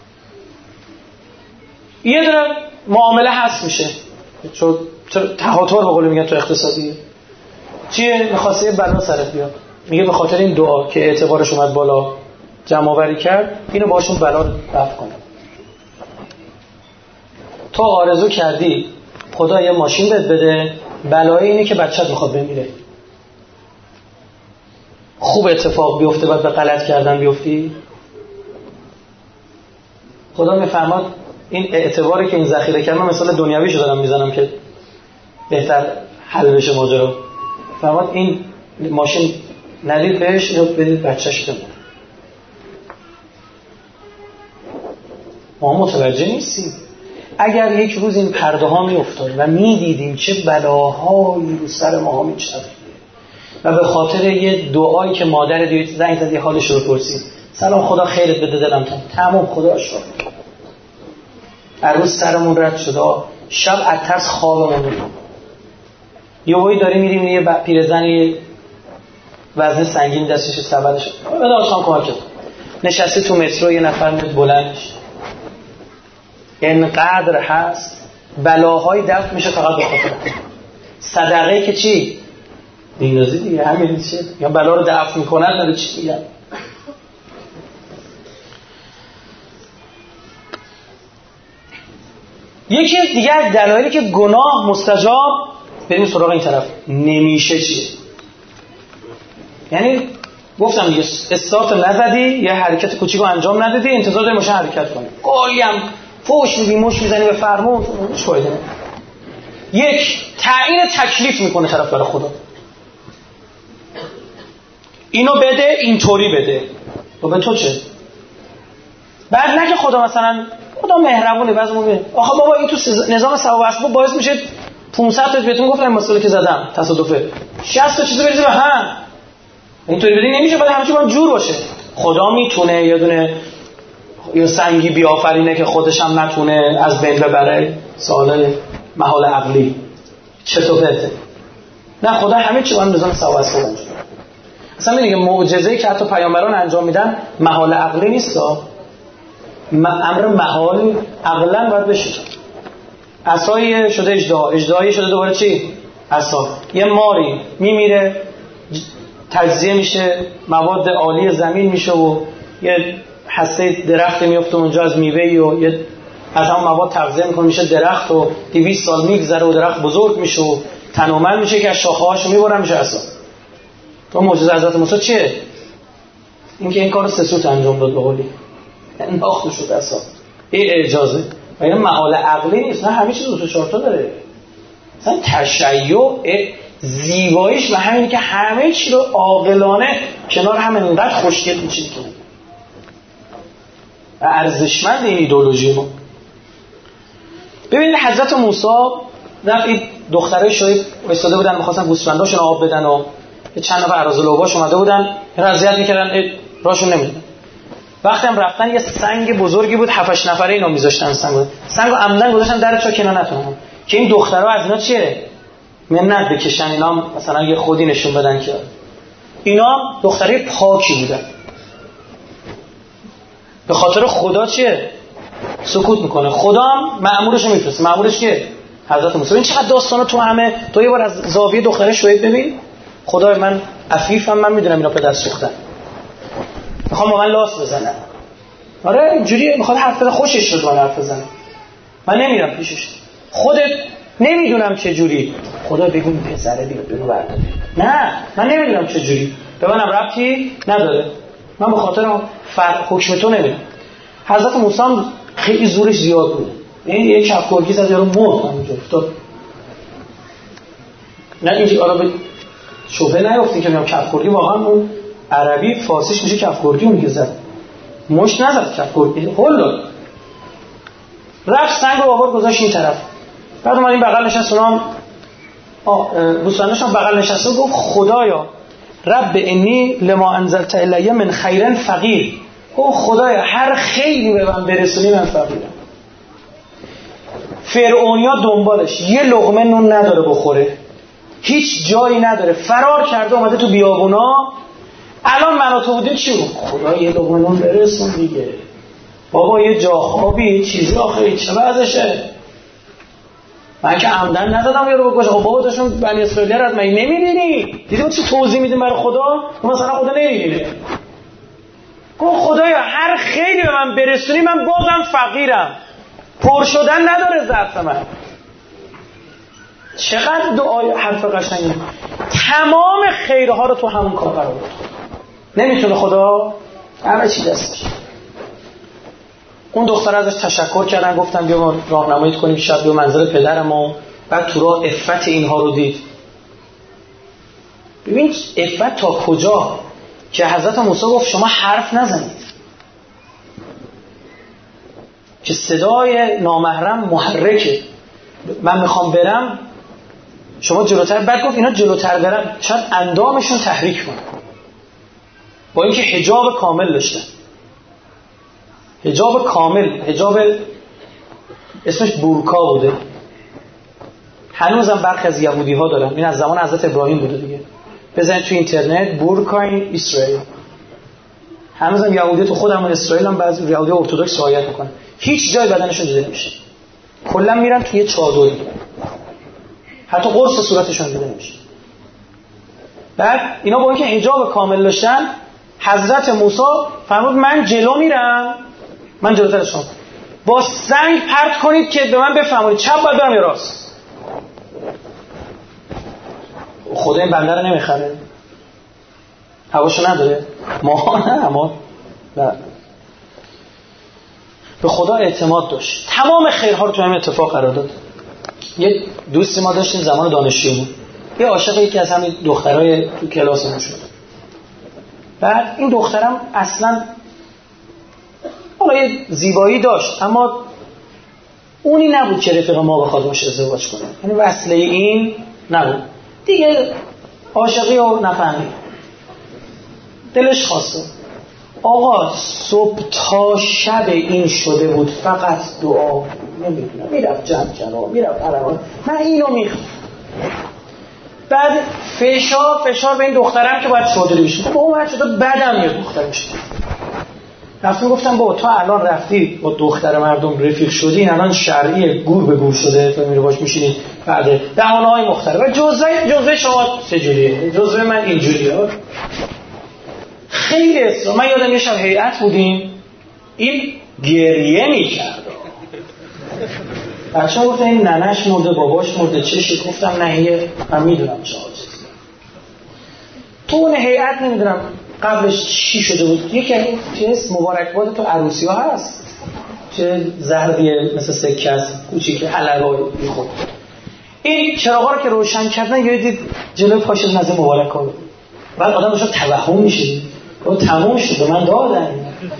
یه دونه معامله هست میشه. چون تهاتر به قول میگن تو اقتصادی چیه؟ می‌خواسته یه بلا سرت بیاد، میگه به خاطر این دعا که اعتبارش اومد بالا جمع آوری کرد اینو باشون بلا رو رفع کنه. تو آرزو کردی خدا یه ماشین بهت بده، بلای اینه که بچه‌ت میخواد بمیره. خوب اتفاق بیفته بعد به غلط کردن بیفتی. خدا میفرماد این اعتباری که این ذخیره کردن، مثلا دنیویشو دارم میزنم که بهتر حل بشه ماجرا. فرماد این ماشین ندید بهش، اینو بدید بچه‌ش بمونه. ما متوجه نیستیم. اگر یک روز این پرده ها می افتاد و می دیدیم چه بلاهایی رو سر ما ها می چرخیده و به خاطر یه دعایی که مادر دیوید زنگ زد یه حالش رو پرسید، سلام خدا خیرت بده دلم تمام خدا شد، هر روز سرمون رد شده، شب از ترس خوابمون می‌برد. یه وقتی داریم میریم یه پیرزنی وزن سنگین دستش سبدش بده آسان کمک کرد، نشسته تو مترو یه نفر میاد بلندش، اینقدر هست بلاهای دفع میشه فقط به خاطر صدقه که چی؟ دینازی دیگه همین چیه؟ یا بلا رو دفع میکنن نده چی دیگه. یکی دیگه از دلایلی که گناه مستجاب بریم سراغ این طرف نمیشه چیه؟ یعنی گفتم دیگه استارت نزدی، یه حرکت کوچیکو انجام ندادی، انتظار داری ماشین حرکت کنه، کلی هم فوش میدی مش میزنی به فرمون، هیچ فایده نداره. یک تعیین تکلیف میکنه طرف برای خدا، اینو بده اینطوری بده، تو به تو چه؟ بعد نه که خدا مثلا خدا مهربونه بعضی موقع آخه بابا این تو نظام ثواب اسباب باعث میشه 500 تا بهتون گفتم مسئله که زدم تصادفه 60 تا چیزو بریزه به هم، اینطوری بدین نمیشه، بعد همه چی باید جور باشه. خدا میتونه یه دونه یه سنگی بیافرینه که خودش هم نتونه از بین ببره، سوال محال عقلی چطور بهته؟ نه خدا همه چی باید نظام ثواب اسباب انجام. اصلا میگه معجزه‌ای که حتی پیامبران انجام میدن محال عقلی نیست، امر محال عقلا باید بشه. عصای شده اژدهایی شده دوباره چی؟ عصا. یه ماری میمیره تجزیه میشه، مواد عالی زمین میشه و یه هسته درخت میفته اونجا از میوه‌ای و یه از هم مواد تغذیه میکنه میشه درخت و 200 سال میگذره و درخت بزرگ میشه و تنومند میشه که از شاخه‌هاشو میبرن میشه عصا. تو معجزه حضرت موسی چیه؟ اینکه این کارو 3 سوت انجام داد به قولی انداخته شد عصا. این اعجازه و این معال عقلی نیست، نه همه چیز 2 تا 4 تا داره. مثلا تشیع زیباییش و همینی که همه چی رو عاقلانه کنار هم انقدر خوشگل میچینه که و ارزشمند این ایدئولوژی ما. ببینید حضرت موسی رفت دخترای شوی وایساده بودن می‌خواستن گوسفنداشون آب بدن و چند نفر اراذلوباش اومده بودن رضایت می‌کردن راشون نمیدن. وقتی هم رفتن یه سنگ بزرگی بود 7-8 نفره اینا می‌ذاشتن سنگو عمدن گذاشتن در چا کنار نتونن که این دخترها از اینا چیه منت بکشن، اینا مثلا یه خودی نشون بدن که اینا دختره پاکی بودن. به خاطر خدا چیه سکوت میکنه، خدا هم مأمورش رو میفرسته. مأمورش که حضرت موسی. این چقدر داستانا تو همه. تو یه بار از زاویه دختره شعیب ببین. خدای من عفیفم، من میدونم اینا پدر سوختن، میخوام با من لاس بزنن. آره اینجوریه، میخواد حرف بزنه، خوشش شد من حرف بزنه، من نمیرم پیشش. خودت نمیدونم چه جوری. خدا بگو این پسره بیاد بنو برداره. نه من نمیدونم چه جوری، به منم ربطی نداره، من به خاطر حکم تو نمیدونم. حضرت موسی خیلی زورش زیاد بود. این یک کفگرگی از یارو مرد همونجا افتاد. نه اینجوری آره به شبهه نیافتی که میگم کفگرگی واقعا اون عربی فارسیش میشه کفگرگی اون که زد. مشت نزد کفگرگی، هول داد. رفت سنگ رو آورد گذاشت این طرف. بعد اومد این بغل نشست، اونام گوسفنداشون بغل نشسته، گفت خدایا رب انی لما انزلت الی من خیر فقیر. او خدایا هر خیری به من برسونی من فقیرم. فرعونیا دنبالش یه لقمه نون نداره بخوره، هیچ جایی نداره، فرار کرده اومده تو بیابونا. الان من و تو بودیم چی بود؟ خدا یه لقمه نون برسون دیگه، بابا یه جا خوابی چیزی آخه چه وضعشه. من که عمدن نزدم یارو بکشه. خب بابا داشتم بنی اسرائیل رو از من نمیبینی؟ دیدی چی توضیح میدیم برای خدا؟ مثلا خدا نمیبینه. گفت خدایا هر خیلی به من برسونی من بازم فقیرم، پر شدن نداره ظرف من. چقدر دعای حرف قشنگی. تمام خیرها رو تو همون کار قرار بود. نمیتونه خدا همه چی دستش. اون دختر ازش تشکر کردن، گفتن بیا راهنماییت کنیم شب به منزل پدرمون. بعد تو راه عفت اینها رو دید. ببین عفت تا کجا که حضرت موسی گفت شما حرف نزنید که صدای نامحرم محرکه، من میخوام برم شما جلوتر. بعد گفت اینا جلوتر برن شاید اندامشون تحریک کنه، با اینکه حجاب کامل داشتن. حجاب کامل، حجاب اسمش بورکا بوده. هنوزم برخی از یهودی ها دارن، این از زمان حضرت ابراهیم بوده دیگه. بزنید تو اینترنت بورکا این اسرائیل. هنوزم یهودی تو خودم اسرائیل هم بعضی یهودی ارتدوکس رعایت میکنن، هیچ جای بدنشون دیده نمیشه، کلا میرن توی چادری، حتی قرص صورتشون دیده نمیشه. بعد اینا با اینکه حجاب کامل داشتن، حضرت موسی فرمود من جلو میرم، من جلوتر شما، با سنگ پرت کنید که به من بفهمونید چپ باید برم یا راست. خدا این بنده رو نمیخره، هواشو نداره. ما نه، ما نه. به خدا اعتماد داشت، تمام خیرها رو تو همین اتفاق قرار داد. یه دوستی ما داشتیم زمان دانشجوییمون، یه عاشق یکی از همین دخترای تو کلاسمون شد. بعد این دخترم اصلا حالا یه زیبایی داشت، اما اونی نبود که رفیق ما بخواد باش ازدواج کنه، یعنی وصله این نبود دیگه. عاشقی و نفهمید، دلش خواسته. آقا صبح تا شب این شده بود، فقط دعا. نمیدونم میرفت جمع کنار، میرفت عربان، من اینو میخوام. بعد فشار به این دخترم که باید شده بشه. با اون شده بدم میاد دختر میشه. رفتم گفتم بابا تو الان رفتی با دختر مردم رفیق شدی، این الان شرعیه، گور به گور شده، تو میری باش میشینی. بعد بهانه‌های مختلف. و جزوه شما چجوریه؟ جزوه من اینجوریه. خیلی من یادم یه شب هیئت بودیم، این گریه میکرد. بچه ها گفتن این ننش مرده، باباش مرده، چه گفتم نه من میدونم چه عاجزی. تو اون هیئت نمیدونم قبلش چی شده بود، یکی از مبارکباد تو عروسی ها هست چه ضربیه مثل سکه است کوچیک حلقه میخورد. این چراغا رو که روشن کردن یه دید جلوی پاش نزد مبارکا بود. بعد آدم داشت توهم میشه و تموم شد به من دادن.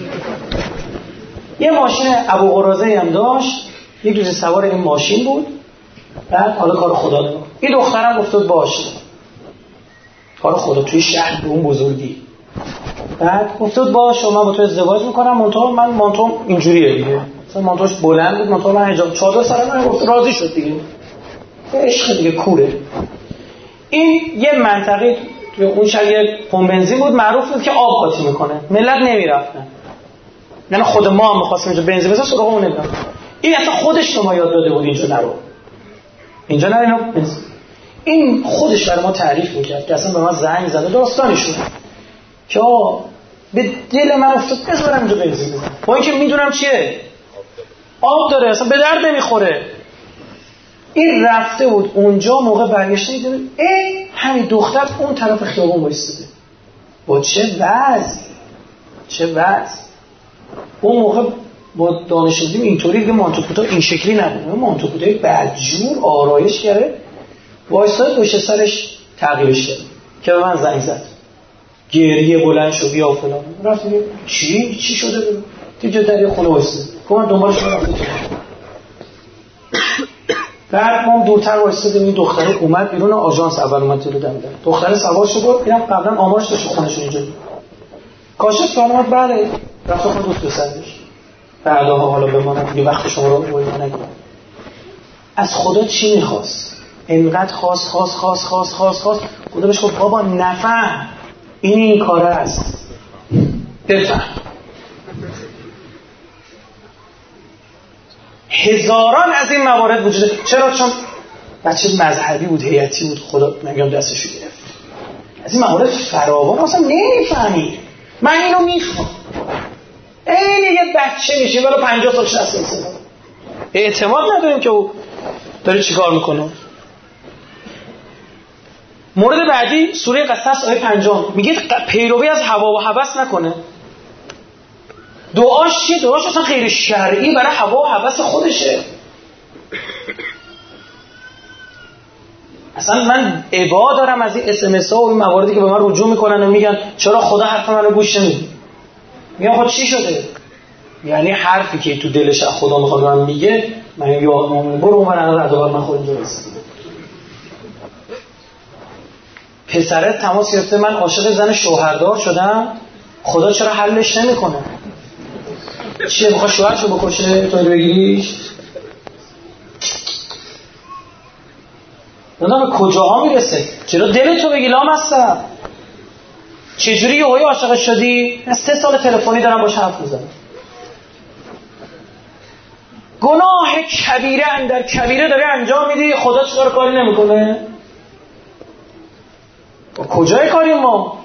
یه ماشین ابو قرازه‌ای هم داشت، یک دوست سوار این ماشین بود. بعد حالا کار خدا نگاه، این دخترم افتاد باشه کار خدا توی شهر به اون بزرگی. بعد افتاد باشه من با تو ازدواج میکنم، من مانتوم اینجوریه دیگه، مثلا مانتوش بلند بود، مانتوم من حجاب چادر سرم من گفت راضی شد دیگه، عشق دیگه کوره. این یه منطقه اون شهر یه پمپ بنزین بود معروف بود که آب قاطی میکنه، ملت نمیرفتن، یعنی خود ما هم می‌خواستیم اینجا بنزین بزنیم سراغ اون نمیرفت. این اصلا خودش به ما یاد داده بود اینجا نرو، اینجا نرو اینا بنزین. این خودش برای ما تعریف میکرد که اصلا به من زنگ زده داستانشون که به دل من افتاد بذارم اینجا بنزین بزنم، با اینکه میدونم چیه آب داره اصلا به درد نمیخوره. این رفته بود اونجا، موقع برگشته میدونه همین دختر اون طرف خیابون وایساده با چه وضع. اون موقع با دانشجوییم اینطوری دیگه مانتوکوتا این شکلی نبود، مانتوکوتای بدجور آرایش کرده وایساد پشت سرش تعقیبش کرد که به من زنگ زد، گریه بلند شد بیا فلان. رفتم چی شده بود؟ تو در خونه وایساد من دنبالش رفتم. بعد ما دورتر وایسادیم، این دختره اومد بیرون، آژانس اول اومد تو دم در دختره سوار شد بود. اینم قبلا آمارش داشت خونه‌شون اینجا کاشف فرمود بله رفت خود دوست پسرش. بعدا حالا بماند دیگه وقت شما رو واینا نگیرم. از خدا چی می‌خواست؟ انقدر خواست خدا بهش گفت بابا نفهم این کاره است، بفهم. هزاران از این موارد وجوده. چرا؟ چون بچه مذهبی بود، هیئتی بود، خدا نمیگم دستشو گرفت. از این موارد فراوان اصلا نمیفهمید. من اینو میخوام این یه بچه میشه ولی 50 سال 60 سال اعتماد نداریم که او داره چیکار میکنه. مورد بعدی سوره قصص آیه 50 میگه پیروی از هوا و هوس نکنه. دعاش چیه؟ دعاش اصلا غیر شرعی برای هوا و هوس خودشه. اصلا من ابا دارم از این SMS ها و این مواردی که به من رجوع میکنن و میگن چرا خدا حرف منو گوش نمیدی؟ میگم خود چی شده؟ یعنی حرفی که تو دلش از خدا میخواد من میگه، من یاد مومن برو اون برای ردوار من خود اینجا رسید. پسرت تماس گرفته من عاشق زن شوهردار شدم، خدا چرا حلش نمیکنه؟ چیه میخواد شوهرشو بکشه تو بگیریش؟ نمیدونم به کجاها میرسه. چرا دلتو بگی لامصب؟ چجوری یهویی عاشق شدی؟ من 3 سال تلفنی دارم باش حرف میزنم. گناه کبیره اندر کبیره داری انجام میدی، خدا چرا کاری نمیکنه؟ کجای کاریم ما؟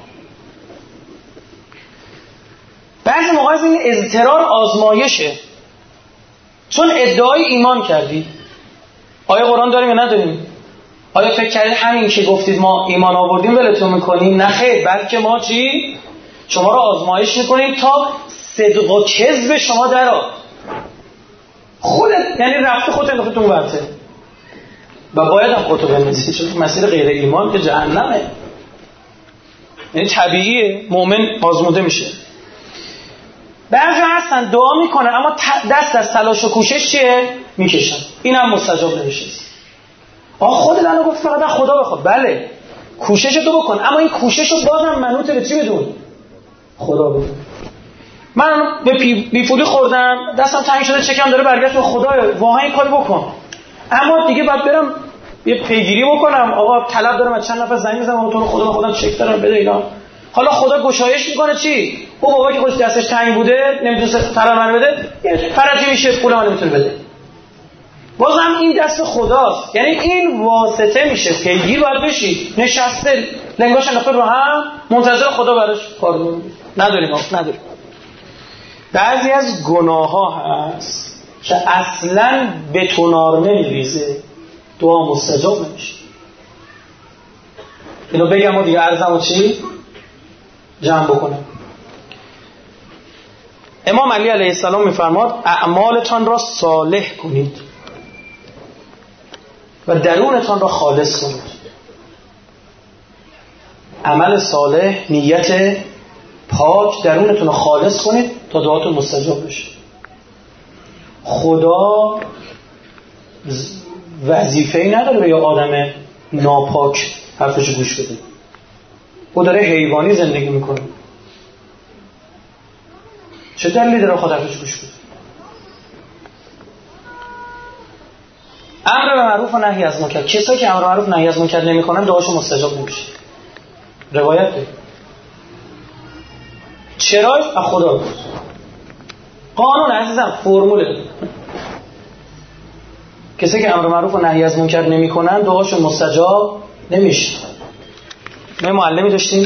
بعضی موقع از این اضطرار آزمایشه، چون ادعای ایمان کردی. آیا قرآن داریم یا نداریم؟ آیا فکر کردید همین که گفتید ما ایمان آوردیم ولتون میکنیم؟ نه خیر، بلکه ما چی؟ شما رو آزمایش میکنیم تا صدق و کذب شما درآ. خودت یعنی رفته خودت انداختون ورته و باید هم خودتو بندازی، چون مسیر غیر ایمان که جهنمه. یعنی طبیعیه مؤمن آزموده میشه. بعضی هستن دعا میکنن اما دست از تلاش و کوشش چیه؟ میکشن. اینم مستجاب نمیشه. خودت الان گفت فقط خدا بخواد. بله کوششتو بکن، اما این کوششو بازم منوط به چی بدون؟ خدا بدون. من به بیفولی خوردم، دستم تنگ شده، چکم داره برگشت به خدا، واقعا این کاری بکن. اما دیگه بعد برم یه پیگیری بکنم، آقا طلب دارم از چند نفر زنگ بزنم تو رو خدا به خودم چک دارم بده اینا. حالا خدا گشایش میکنه چی؟ او بابا که خودش دستش تنگ بوده نمیتونه طلب منو بده، فرجی میشه پول منو نمیتونه بده. بازم این دست خداست. یعنی این واسطه میشه، پیگیر باید بشی، نشسته لنگاش انداخته رو هم منتظر خدا براش کار نداریم. بعضی از گناه ها هست که اصلا به تونار نمیریزه، دعا مستجاب نمیشه. اینو بگم و دیگه عرضم و چی؟ جمع بکنم. امام علی علیه السلام میفرماد اعمالتان را صالح کنید و درونتان را خالص کنید. عمل صالح، نیت پاک، درونتون رو خالص کنید تا دعاتون مستجاب بشه. خدا وظیفه‌ای نداره به یه آدم ناپاک حرفش گوش بده. او داره حیوانی زندگی میکنه، چه دلیلی داره خدا حرفش گوش بده؟ امر به معروف و نهی از منکر، کسایی که امر به معروف نهی از منکر نمیکنن دعاشون مستجاب نمیشه. روایت ده. چرا؟ از خدا بود. قانون عزیزم، فرموله. کسایی که امر معروف و نهی از منکر نمیکنن دعاشون مستجاب نمیشه. ما معلمی داشتیم،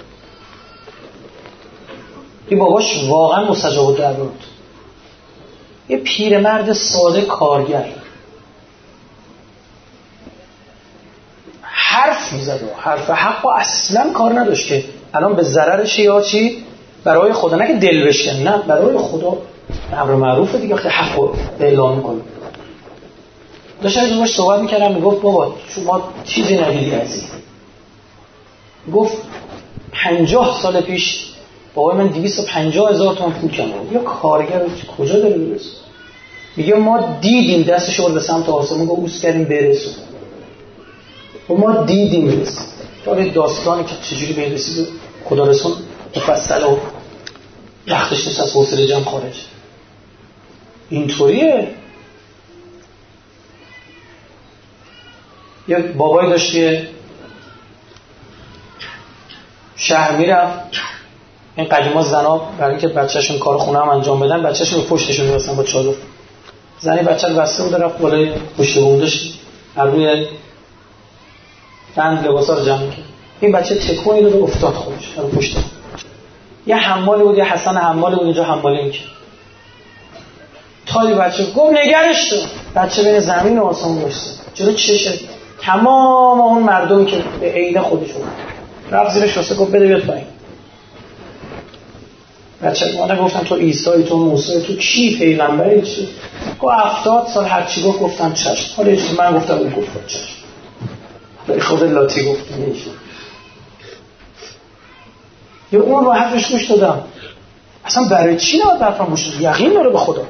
این باباش واقعا مستجاب الدعوه بود. یه پیرمرد ساده کارگر، حرف میزد و حرف حق اصلا کار نداشت که الان به ضررش یا چی برای خدا، نه که دل بشکن، نه برای خدا. امر معروف دیگه وقتی حق رو اعلام میکنه. داشتم از باش صحبت میکردم، میگفت بابا شما چیزی ندیدی از این. گفت 50 سال پیش بابا من 250,000 تومان پول کمید. یا کارگر کجا داره برسه؟ میگه ما دیدیم دستش رو به سمت آسمون گفت اوس کردیم برسون. و ما دیدیم برسیم. داره داستانی که چجوری به رسید خدا رسون مفصل و وقتش نیست از حوصله جمع خارج. اینطوریه. یه بابایی داشت که شهر میرفت، این قدیما زنا برای اینکه بچه‌شون کار خونه هم انجام بدن بچه‌شون رو پشتشون می‌بستن با چادر. زنی بچه رو بسته بود رفت بالای پشت بومش از روی بند لباسا رو جمع کرد. این بچه تکونی داد و افتاد خودش رو پشت. یه حمالی بود، یه حسن حمالی بود اینجا حمالی می‌کرد. تالی بچه گفت نگرش دار. بچه بین زمین و آسمون وایساد. جلو چشه تمام اون مردمی که به عین خودشون رفت زیر شاسه گفت بده بیاد پایین. بچه من گفتم تو عیسی، تو موسی، تو کی پیغمبری چی؟ گفت 70 سال هر چی گفتم چشم. حالا چیزی من گفتم اون گفت چشم. ولی خود لاتی گفت نمیشه. یا اون رو حرفش گوش دادم. اصلا برای چی نباید حرفم گوش داد؟ یقین داره به خدا.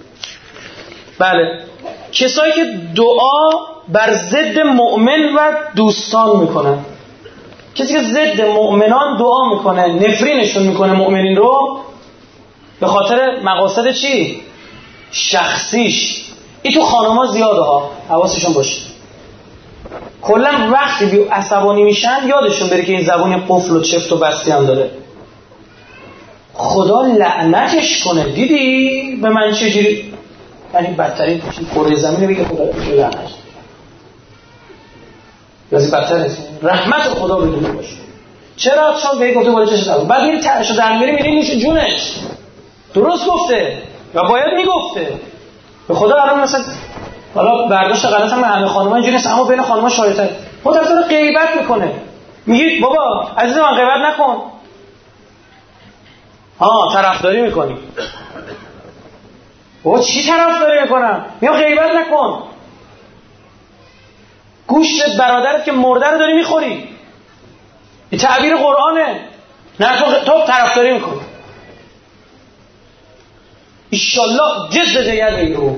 بله، کسایی که دعا بر ضد مؤمن و دوستان میکنن. کسی که ضد مؤمنان دعا میکنه، نفرینشون میکنه مؤمنین رو به خاطر مقاصد چی؟ شخصیش. این تو خانم‌ها زیاده ها، حواسشون باشه. کلا وقتی عصبانی میشن یادشون بره که این زبون قفل و چفت و بستی هم داره. خدا لعنتش کنه. دیدی به من چجوری؟ یعنی بدترین کره زمینه بگه خدا لعنت. یعنی بدتر رحمت خدا بدون باشه. چرا؟ چون به گفته بالا چش داد. بعد این تاشو در میری میری میشه جونش. درست گفته و باید میگفته. به خدا الان مثلا حالا برداشت غلط هم همه خانم‌ها اینجوری است، اما بین خانم‌ها شایع‌تر. خدا داره غیبت میکنه. میگید بابا عزیز من غیبت نکن. طرفداری میکنی. بابا چی طرفداری میکنم؟ میگم غیبت نکن. گوشت برادرت که مرده رو داری میخوری. این تعبیر قرآنه. نه تو طرفداری میکنی. ایشالله جز دیگر بگیرو.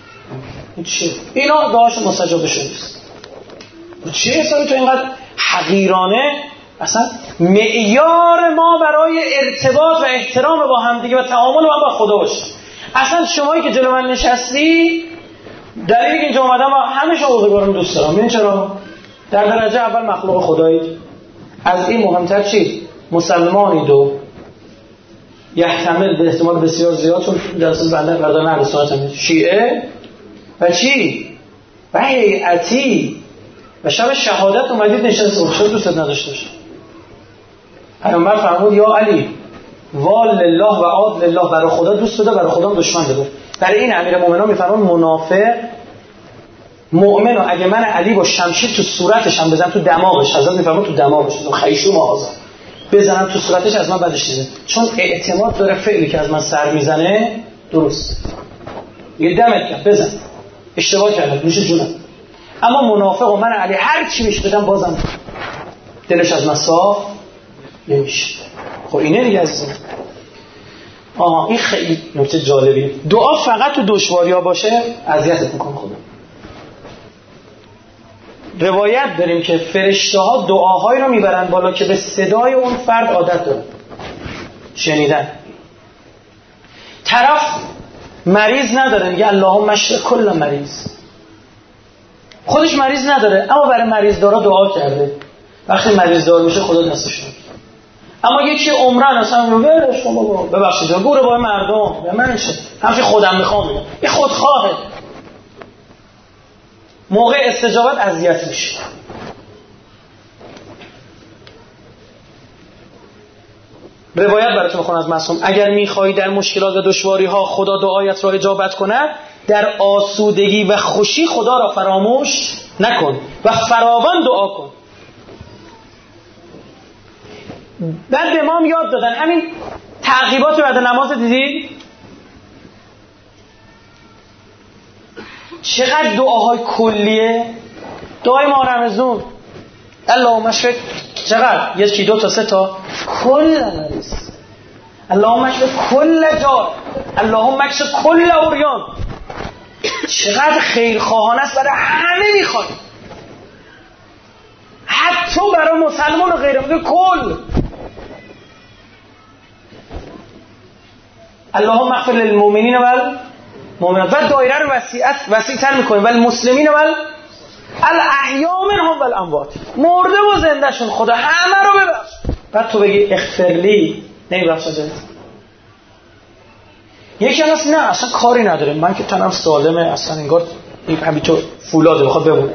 اینا دعاشو مستجاب بشه نیست. چه حسابی تو اینقدر حقیرانه؟ اصلا معیار ما برای ارتباط و احترام با همدیگه و تعامل با خدا باشه. اصلا شمایی که جلو من نشستی دلیلی که اینجا اومدم و همه شما دوست دارم. این چرا؟ در درجه اول مخلوق خدایید. از این مهمتر چی؟ مسلمانید و یحتمل به احتمال بسیار زیاد، چون جلسه بنده بردارن اهل سنت هم شیعه و چی؟ و هیئتی و شب شهادت اومدید نشسته و چرا دوستت نداشته باشه؟ پیامبر فرمود یا علی وال لله و عاد لله، برای خدا دوست داره برای خدا دشمن داره. برای این امیرالمومنین میفرمان منافق مؤمن رو اگه من علی با شمشیر تو صورتش هم بزنم، تو دماغش، حضرت میفرمان تو دماغش خیشوم آزاد بزنم تو صورتش، از من بدش نیست، چون اعتماد داره فعلی که از من سر میزنه درست. یه دمت کرد بزن، اشتباه کردم میشه جونم. اما منافق و من علی هر چی بهش بدم بازم دلش از من صاف نمیشه. خب اینه دیگه عزیزم. این خیلی نکته جالبیه. دعا فقط تو دشواری‌ها باشه اذیتت میکنه خدا. روایت داریم که فرشته‌ها دعاهایی رو میبرن بالا که به صدای اون فرد عادت داره شنیدن. طرف مریض نداره میگه اللهم اشف کل مریض، خودش مریض نداره اما برای مریض دارا دعا کرده، وقتی مریض دار میشه خدا دستش میگیره. اما یکی عمرن اصلا رو برش کن بابا ببخشید گوره با مردم به من چه، همش خودم میخوام میگم این خودخواهه. موقع استجابت اذیت میشه. روایت براتون بخونم از معصوم: اگر میخوایی در مشکلات و دشواری ها خدا دعایت را اجابت کند، در آسودگی و خوشی خدا را فراموش نکن و فراوان دعا کن. بعد به ما هم یاد دادن همین تعقیبات بعد نماز، دیدید چقدر دعاهای کلیه. دعای ما رمضان اللهم اشف، چقدر؟ یکی دو تا سه تا، کل مریض، اللهم اشف کل جار، اللهم اشف کل عریان. چقدر خیرخواهانه است، برای همه میخواد، حتی برای مسلمان و غیره، کل. اللهم اغفر للمؤمنین و المؤمنات، و دایره رو وسیع‌تر می‌کنیم، ولی مسلمین و الاحیاء منهم و الاموات، مرده و زنده شون خدا همه رو ببخش. بعد تو بگی اغفرلی نمیبخشه جنت. یکی هست نه اصلا کاری نداره، من که تنم سالمه، اصلا انگار همینطور فولاده بخواد بمونه،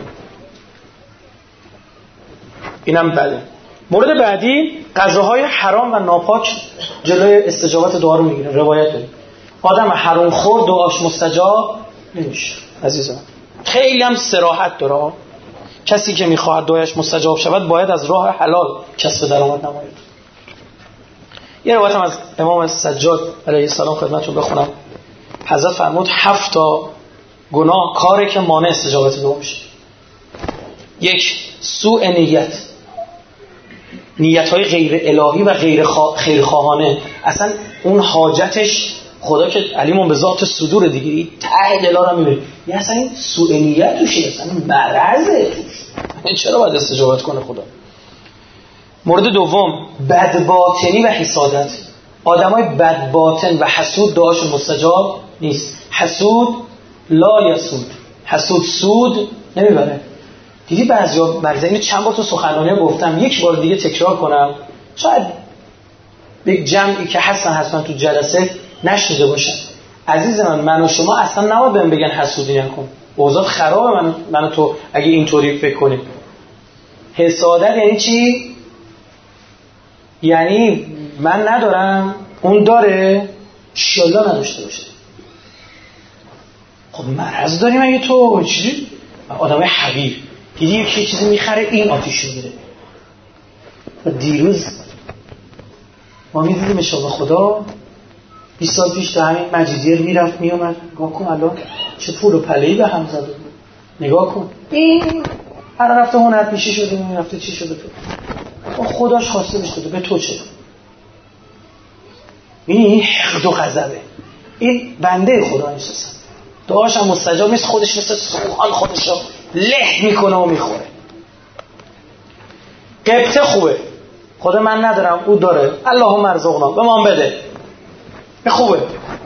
اینم بده. مورد بعدی غذاهای حرام و ناپاک جلوی استجابت دعا رو میگیره. روایت داریم آدم حرام خور دعاش مستجاب نمیشه. عزیزان خیلی هم صراحت داره، کسی که میخواهد دعایش مستجاب شود باید از راه حلال کسب درآمد نماید. یه روایت هم از امام سجاد علیه السلام خدمتتون بخونم. حضرت فرمود 7 تا گناه کاری که مانع استجابت دعا میشه. 1 سوء نیت، نیت‌های غیر الهی و غیر خیرخواهانه. اصلا اون حاجتش خدا که علیمون به ذات صدور دیگه ته دلا رو میبینه، یه اصلا این سوء نیت توشه، اصلا مرضه توش، این چرا باید استجابت کنه خدا؟ مورد دوم بدباطنی و حسادت. آدمای بدباطن و حسود دعاشون مستجاب نیست. حسود لا یسود، حسود سود نمیبره. دیدی بعضیا مریضه، اینو چند بار تو سخنرانی گفتم، یک بار دیگه تکرار کنم، شاید یک جمعی که حتما تو جلسه نشنیده باشن. عزیز من و شما اصلا نباید بهم بگن حسودی نکن، اوضاع خرابه. من تو اگه اینطوری فکر کنیم. حسادت یعنی چی؟ یعنی من ندارم اون داره، انشالله نداشته باشه. خب مرض داریم اگه تو چیزی. آدمای حقیر دیدی یکی چیزی میخره این آتیش میگیره. دیروز ما میدیدیم اشاره خدا 20 سال پیش در همین مجیدیه میرفت میامد، نگاه کن الان چه پول و پله‌ای به هم زده بود، نگاه کن این هر رفته هنرپیشه شده، میرفته چی شده، تو خداش خواسته بشه به تو چه؟ این حقد و غضبه. این بنده خدا نیست، دعاش هم مستجاب نیست، خودش مثل سوخان خودش رو له میکنه و میخوره. قبطه خوبه، خدا من ندارم او داره، اللهم ارزقنا به من بده، خوبه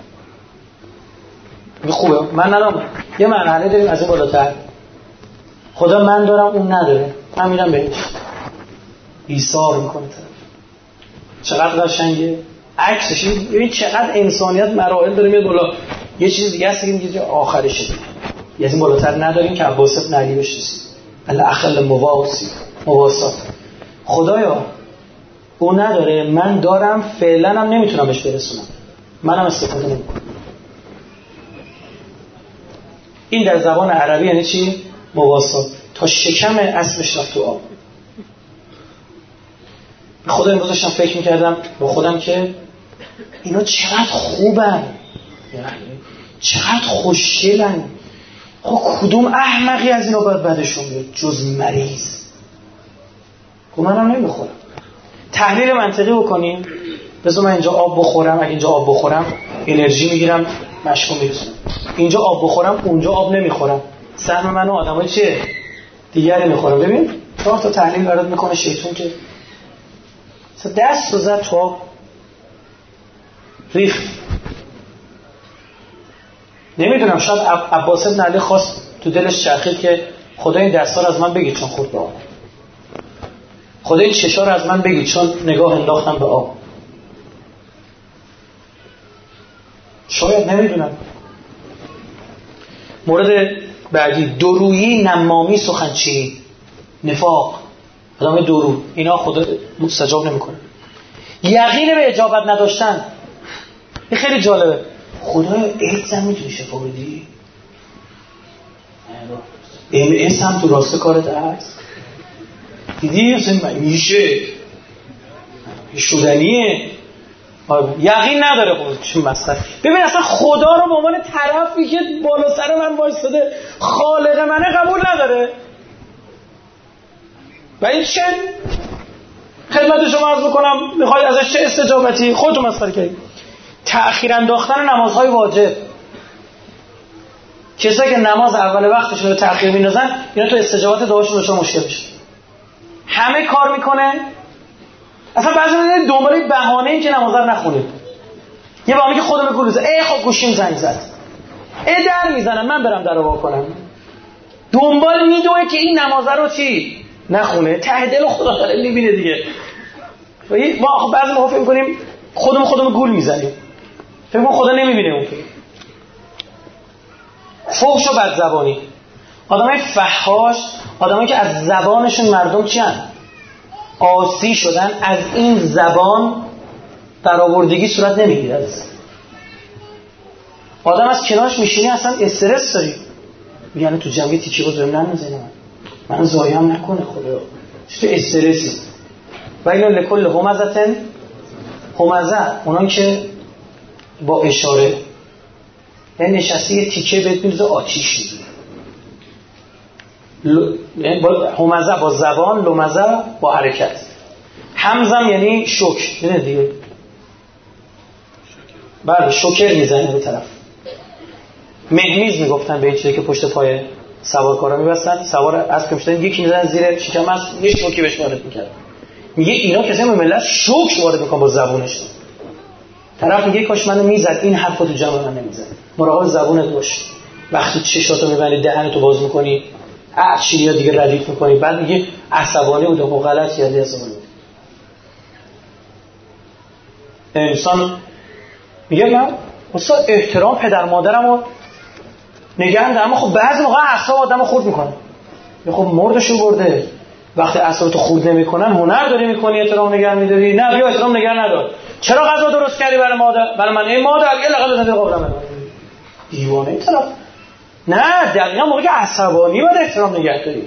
من ندارم. یه مرحله داریم از این بالاتر، خدا من دارم اون نداره، من میرم بهش ایثار میکنه. چقدر قشنگه عکسش، ببین چقدر انسانیت مراحل داره میاد بالا. یه چیز دیگه هست که میگه آخرشه دیگه، یه از این بالاتر نداریم که عباس ابن علی بهش رسید. الاخل مواسات. خدایا او نداره، من دارم، فعلا هم نمیتونم بهش برسونم، منم استفاده نمیکنم. این در زبان عربی یعنی چی؟ مواسات. تا شکم اسبش رفت تو آب. خودم امروز داشتم فکر میکردم با خودم که اینا چقدر خوبن، چقدر خوشگلن، خب کدوم احمقی از اینا باید بدشون بیاد جز مریض؟ خب منم نمیخورم. تحلیل منطقی بکنیم، بذار من اینجا آب بخورم، اگه اینجا آب بخورم انرژی میگیرم مشکو میرسونم، اینجا آب بخورم اونجا آب نمیخورم، سهم من و آدمای چیه؟ دیگری میخورم. ببین 4 تا تحلیل برات میکنه شیطون که دست رو زد تو آب ریخت. نمیدونم شاید عباس بن علی خواست تو دلش چرخید که خدا این دستا رو از من بگید چون خورد به آب، خدا این چشا رو از من بگید چون نگاه انداختم به آب. شاید، نمیدونم. مورد بعدی دورویی، نمامی، سخنچینی، نفاق، ادامه درو، اینا خدا مستجاب نمیکنه. یقین به اجابت نداشتن، این خیلی جالبه. خدایا ایدز هم میتونی شفا بدی؟ MS هم تو راسته کارت هست؟ دیدی اصلا میشه شدنیه. یقین نداره. خود چه مسخره. ببین اصلا خدا رو به عنوان طرفی که بالا سر من وایساده خالق منه قبول نداره. و این چه خدمت شما عرض بکنم میخوای ازش چه استجابتی؟ خودتون مسخره کردید. تأخیر انداختن نمازهای واجب. کسایی که نماز اول وقتشون رو تأخیر میندازن اینا تو استجابت دعاشون دچار مشکل میشه. همه کار میکنه، اصلا بعضی میگن دنبال بهانه‌ای که نماز رو نخونید. یه بهانه که خودم گول بزنم، خب گوشیم زنگ زد، در میزنم من برم درو وا کنم. دنبال میدوه که این نماز رو چی نخونه. ته دل خدا داره میبینه دیگه. ما بعضی موقع فکر می‌کنیم خودمون گول میزنیم، فکر می‌کنم خدا نمیبینه. اون فحش و بدزبانی، آدمای فحاش، آدمایی که از زبانشون مردم چیان آسی شدن، از این زبان برآوردگی صورت نمیگیره. آدم از کنارش میشینی اصلا استرس داری، میگن تو جمعی تیکه بزرم نمیزنه، من زایم نکنه خدا، تو استرسی. و اینا لکل همزتن همزه، اونان که با اشاره یعنی نشستی یه تیکه بهت میرزه آتیش میگیره. همزه با زبان، لمزه با حرکت. همزم یعنی شوک، ببین دیگه. بله شوکر میزنه به طرف. مهمیز میگفتن به این چیزی که پشت پای سوارکارا میبستن، سوار اسب میشدن یکی میزنن زیر شکم اسب یه شوکی بهش وارد میکرد. میگه اینا کسی به ملت شوک وارد میکنه با زبونش. طرف میگه کاش منو میزد این حرفو تو جمع من نمیزد. مراقب زبونت باش. وقتی چشاتو میبندی دهنتو باز میکنی چی یا دیگه ردیف میکنی، بعد میگه عصبانی بود و غلط کردی عصبانی. انسان میگه من اصلا احترام پدر مادرمو نگه دارم، خب بعضی موقع اعصاب آدمو خورد میکنه. خب مردشو برده، وقتی اعصابتو خورد نمیکنن هنر داری میکنی احترام نگه میداری؟ نه بیا احترام نگه ندار. چرا غذا درست کردی برای مادر؟ برای من ای مادر یه لقمه بزن قابلمه. دیوانه این طرف. نه دقیقاً موقعی که عصبانی باید احترام نگه داری.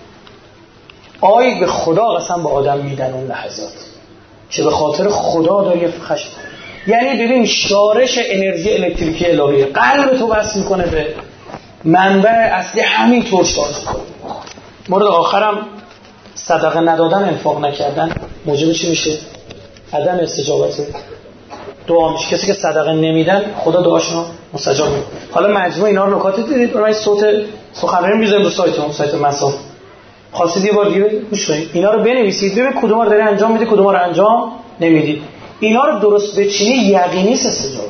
آی به خدا قسم به آدم میدن اون لحظات که به خاطر خدا داری خشم. یعنی ببین شارش انرژی الکتریکی الهی قلب تو وصل میکنه به منبع اصلی، همین طور شارژ میکنه. مورد آخرم صدقه ندادن، انفاق نکردن موجب چی میشه؟ عدم استجابت دعا میشه. کسی که صدقه نمیدن خدا دعاشونو مستجاب میکنه. حالا مجموع اینا رو نکات دیدید، اونای صوت سخنرانی میذاریم رو سایتمون، سایت مساف. خواستید یه بار دیگه گوش کنید، اینا رو بنویسید، ببین کدوم رو داری انجام میدی کدوم رو انجام نمیدی. اینا رو درست بچینی یقینی است استجابت.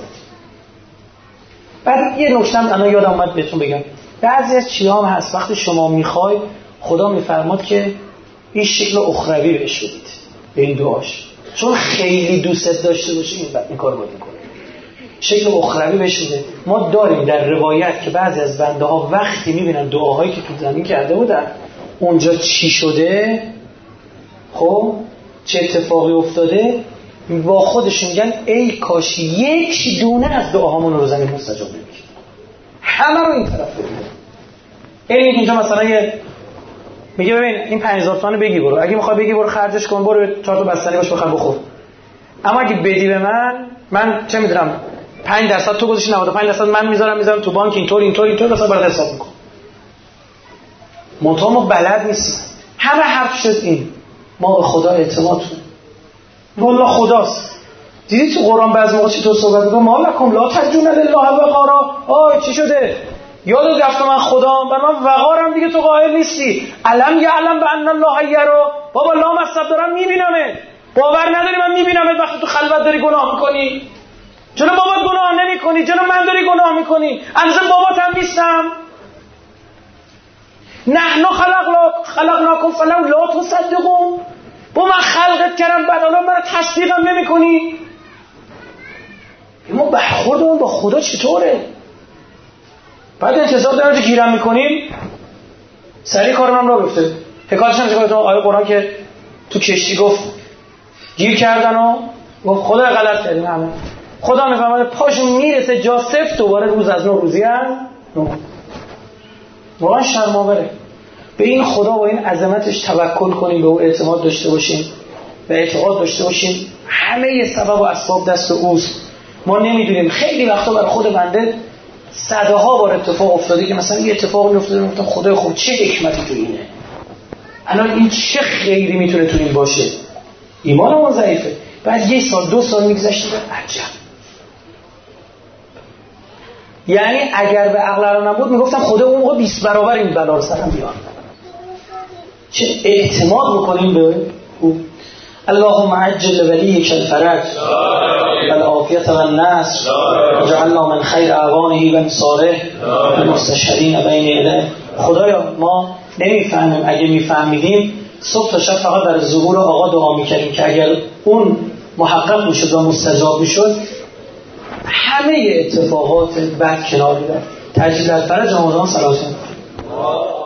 بعد یه نکته الان یادم اومد بهتون بگم، بعضی از چیزا هم هست وقتی شما میخوای خدا میفرماد که این شکل اخروی بهش بدید به این دعاش، چون خیلی دوست داشته باشی این کارو باید میکنه، شکل اخروی بهش میده. ما داریم در روایت که بعضی از بنده ها وقتی میبینن دعاهایی که تو زمین کرده بودن اونجا چی شده، خب چه اتفاقی افتاده، با خودشون میگن ای کاش یک دونه از دعاهامون رو زمین مستجاب نمی‌کرد. همه رو این طرف بگیره. این اینجا مثلا میگه ببین این 5000 تومانو بگی برو، اگه میخوای بگی برو خرجش کن، برو 4 تا بستنی باش بخور بخور. اما اگه بدی به من چه میدونم 5% تو گذاشتی 95% من میذارم تو بانک، اینطور مثلا برات حساب میکنم. منتها ما بلد نیستیم. همه حرف شد این ما به خدا اعتماد کنیم. والله خداست. دیدی تو قرآن بعضی موقع چطور صحبت میکنه؟ ما لکم لا ترجون لله وقارا. چی شده؟ یادت رفت من خدام، بر من وقارم دیگه تو قائل نیستی. علم یعلم بان الله یرا. بابا لام اصلا دارم میبینمت. باور نداری من میبینمت وقتی تو خلوت داری گناه میکنی؟ جلو بابات گناه نمیکنی، جلو من داری گناه میکنی. اندازه بابات هم نیستم. نحن خلقناکم فلولا تصدقون. با من خلقت کردم بعد الان برای تصدیقم نمیکنی؟ ما برخوردمون با خدا چطوره؟ بعد انتظار دارم که گیرم میکنیم سریع کارم را بفته. حکایتش هم چه آیه قرآن که تو کشتی گفت گیر کردن و گفت خدا غلط کردیم همه. خدا میفهمه پاشون میرسه جا صفر، دوباره روز از نو روزی هم واقعا شرم‌آوره. به این خدا و این عظمتش توکل کنیم، به او اعتماد داشته باشیم و اعتقاد داشته باشیم همه سبب و اسباب دست اوست. ما نمیدونیم. خیلی وقتا برای خود بنده صدها بار اتفاق افتاده که مثلا یه اتفاق میافتاده میگفتم خدای خوب چه حکمتی تو اینه، الان این چه خیری میتونه تو این باشه. ایمانمون ضعیفه. بعد 1 سال 2 سال میگذشت عجب. یعنی اگر به عقل نبود میگفتم خدا اون موقع 20 برابر این بلا رو سرم بیاره. چه اعتماد بکنیم به او. اللهم عجل ولیک الفرج والعافیة والنصر وجعلنا من خیر اعوانه و انصاره المستشهدین بین یدیه. خدایا ما نمیفهمیم، اگه میفهمیدیم صبح تا شب فقط برای ظهور آقا دعا میکردیم که اگر اون محقق میشد و مستجاب میشد همه اتفاقات بد کنار میرفت. تجلیل الفرج رمضان صلوات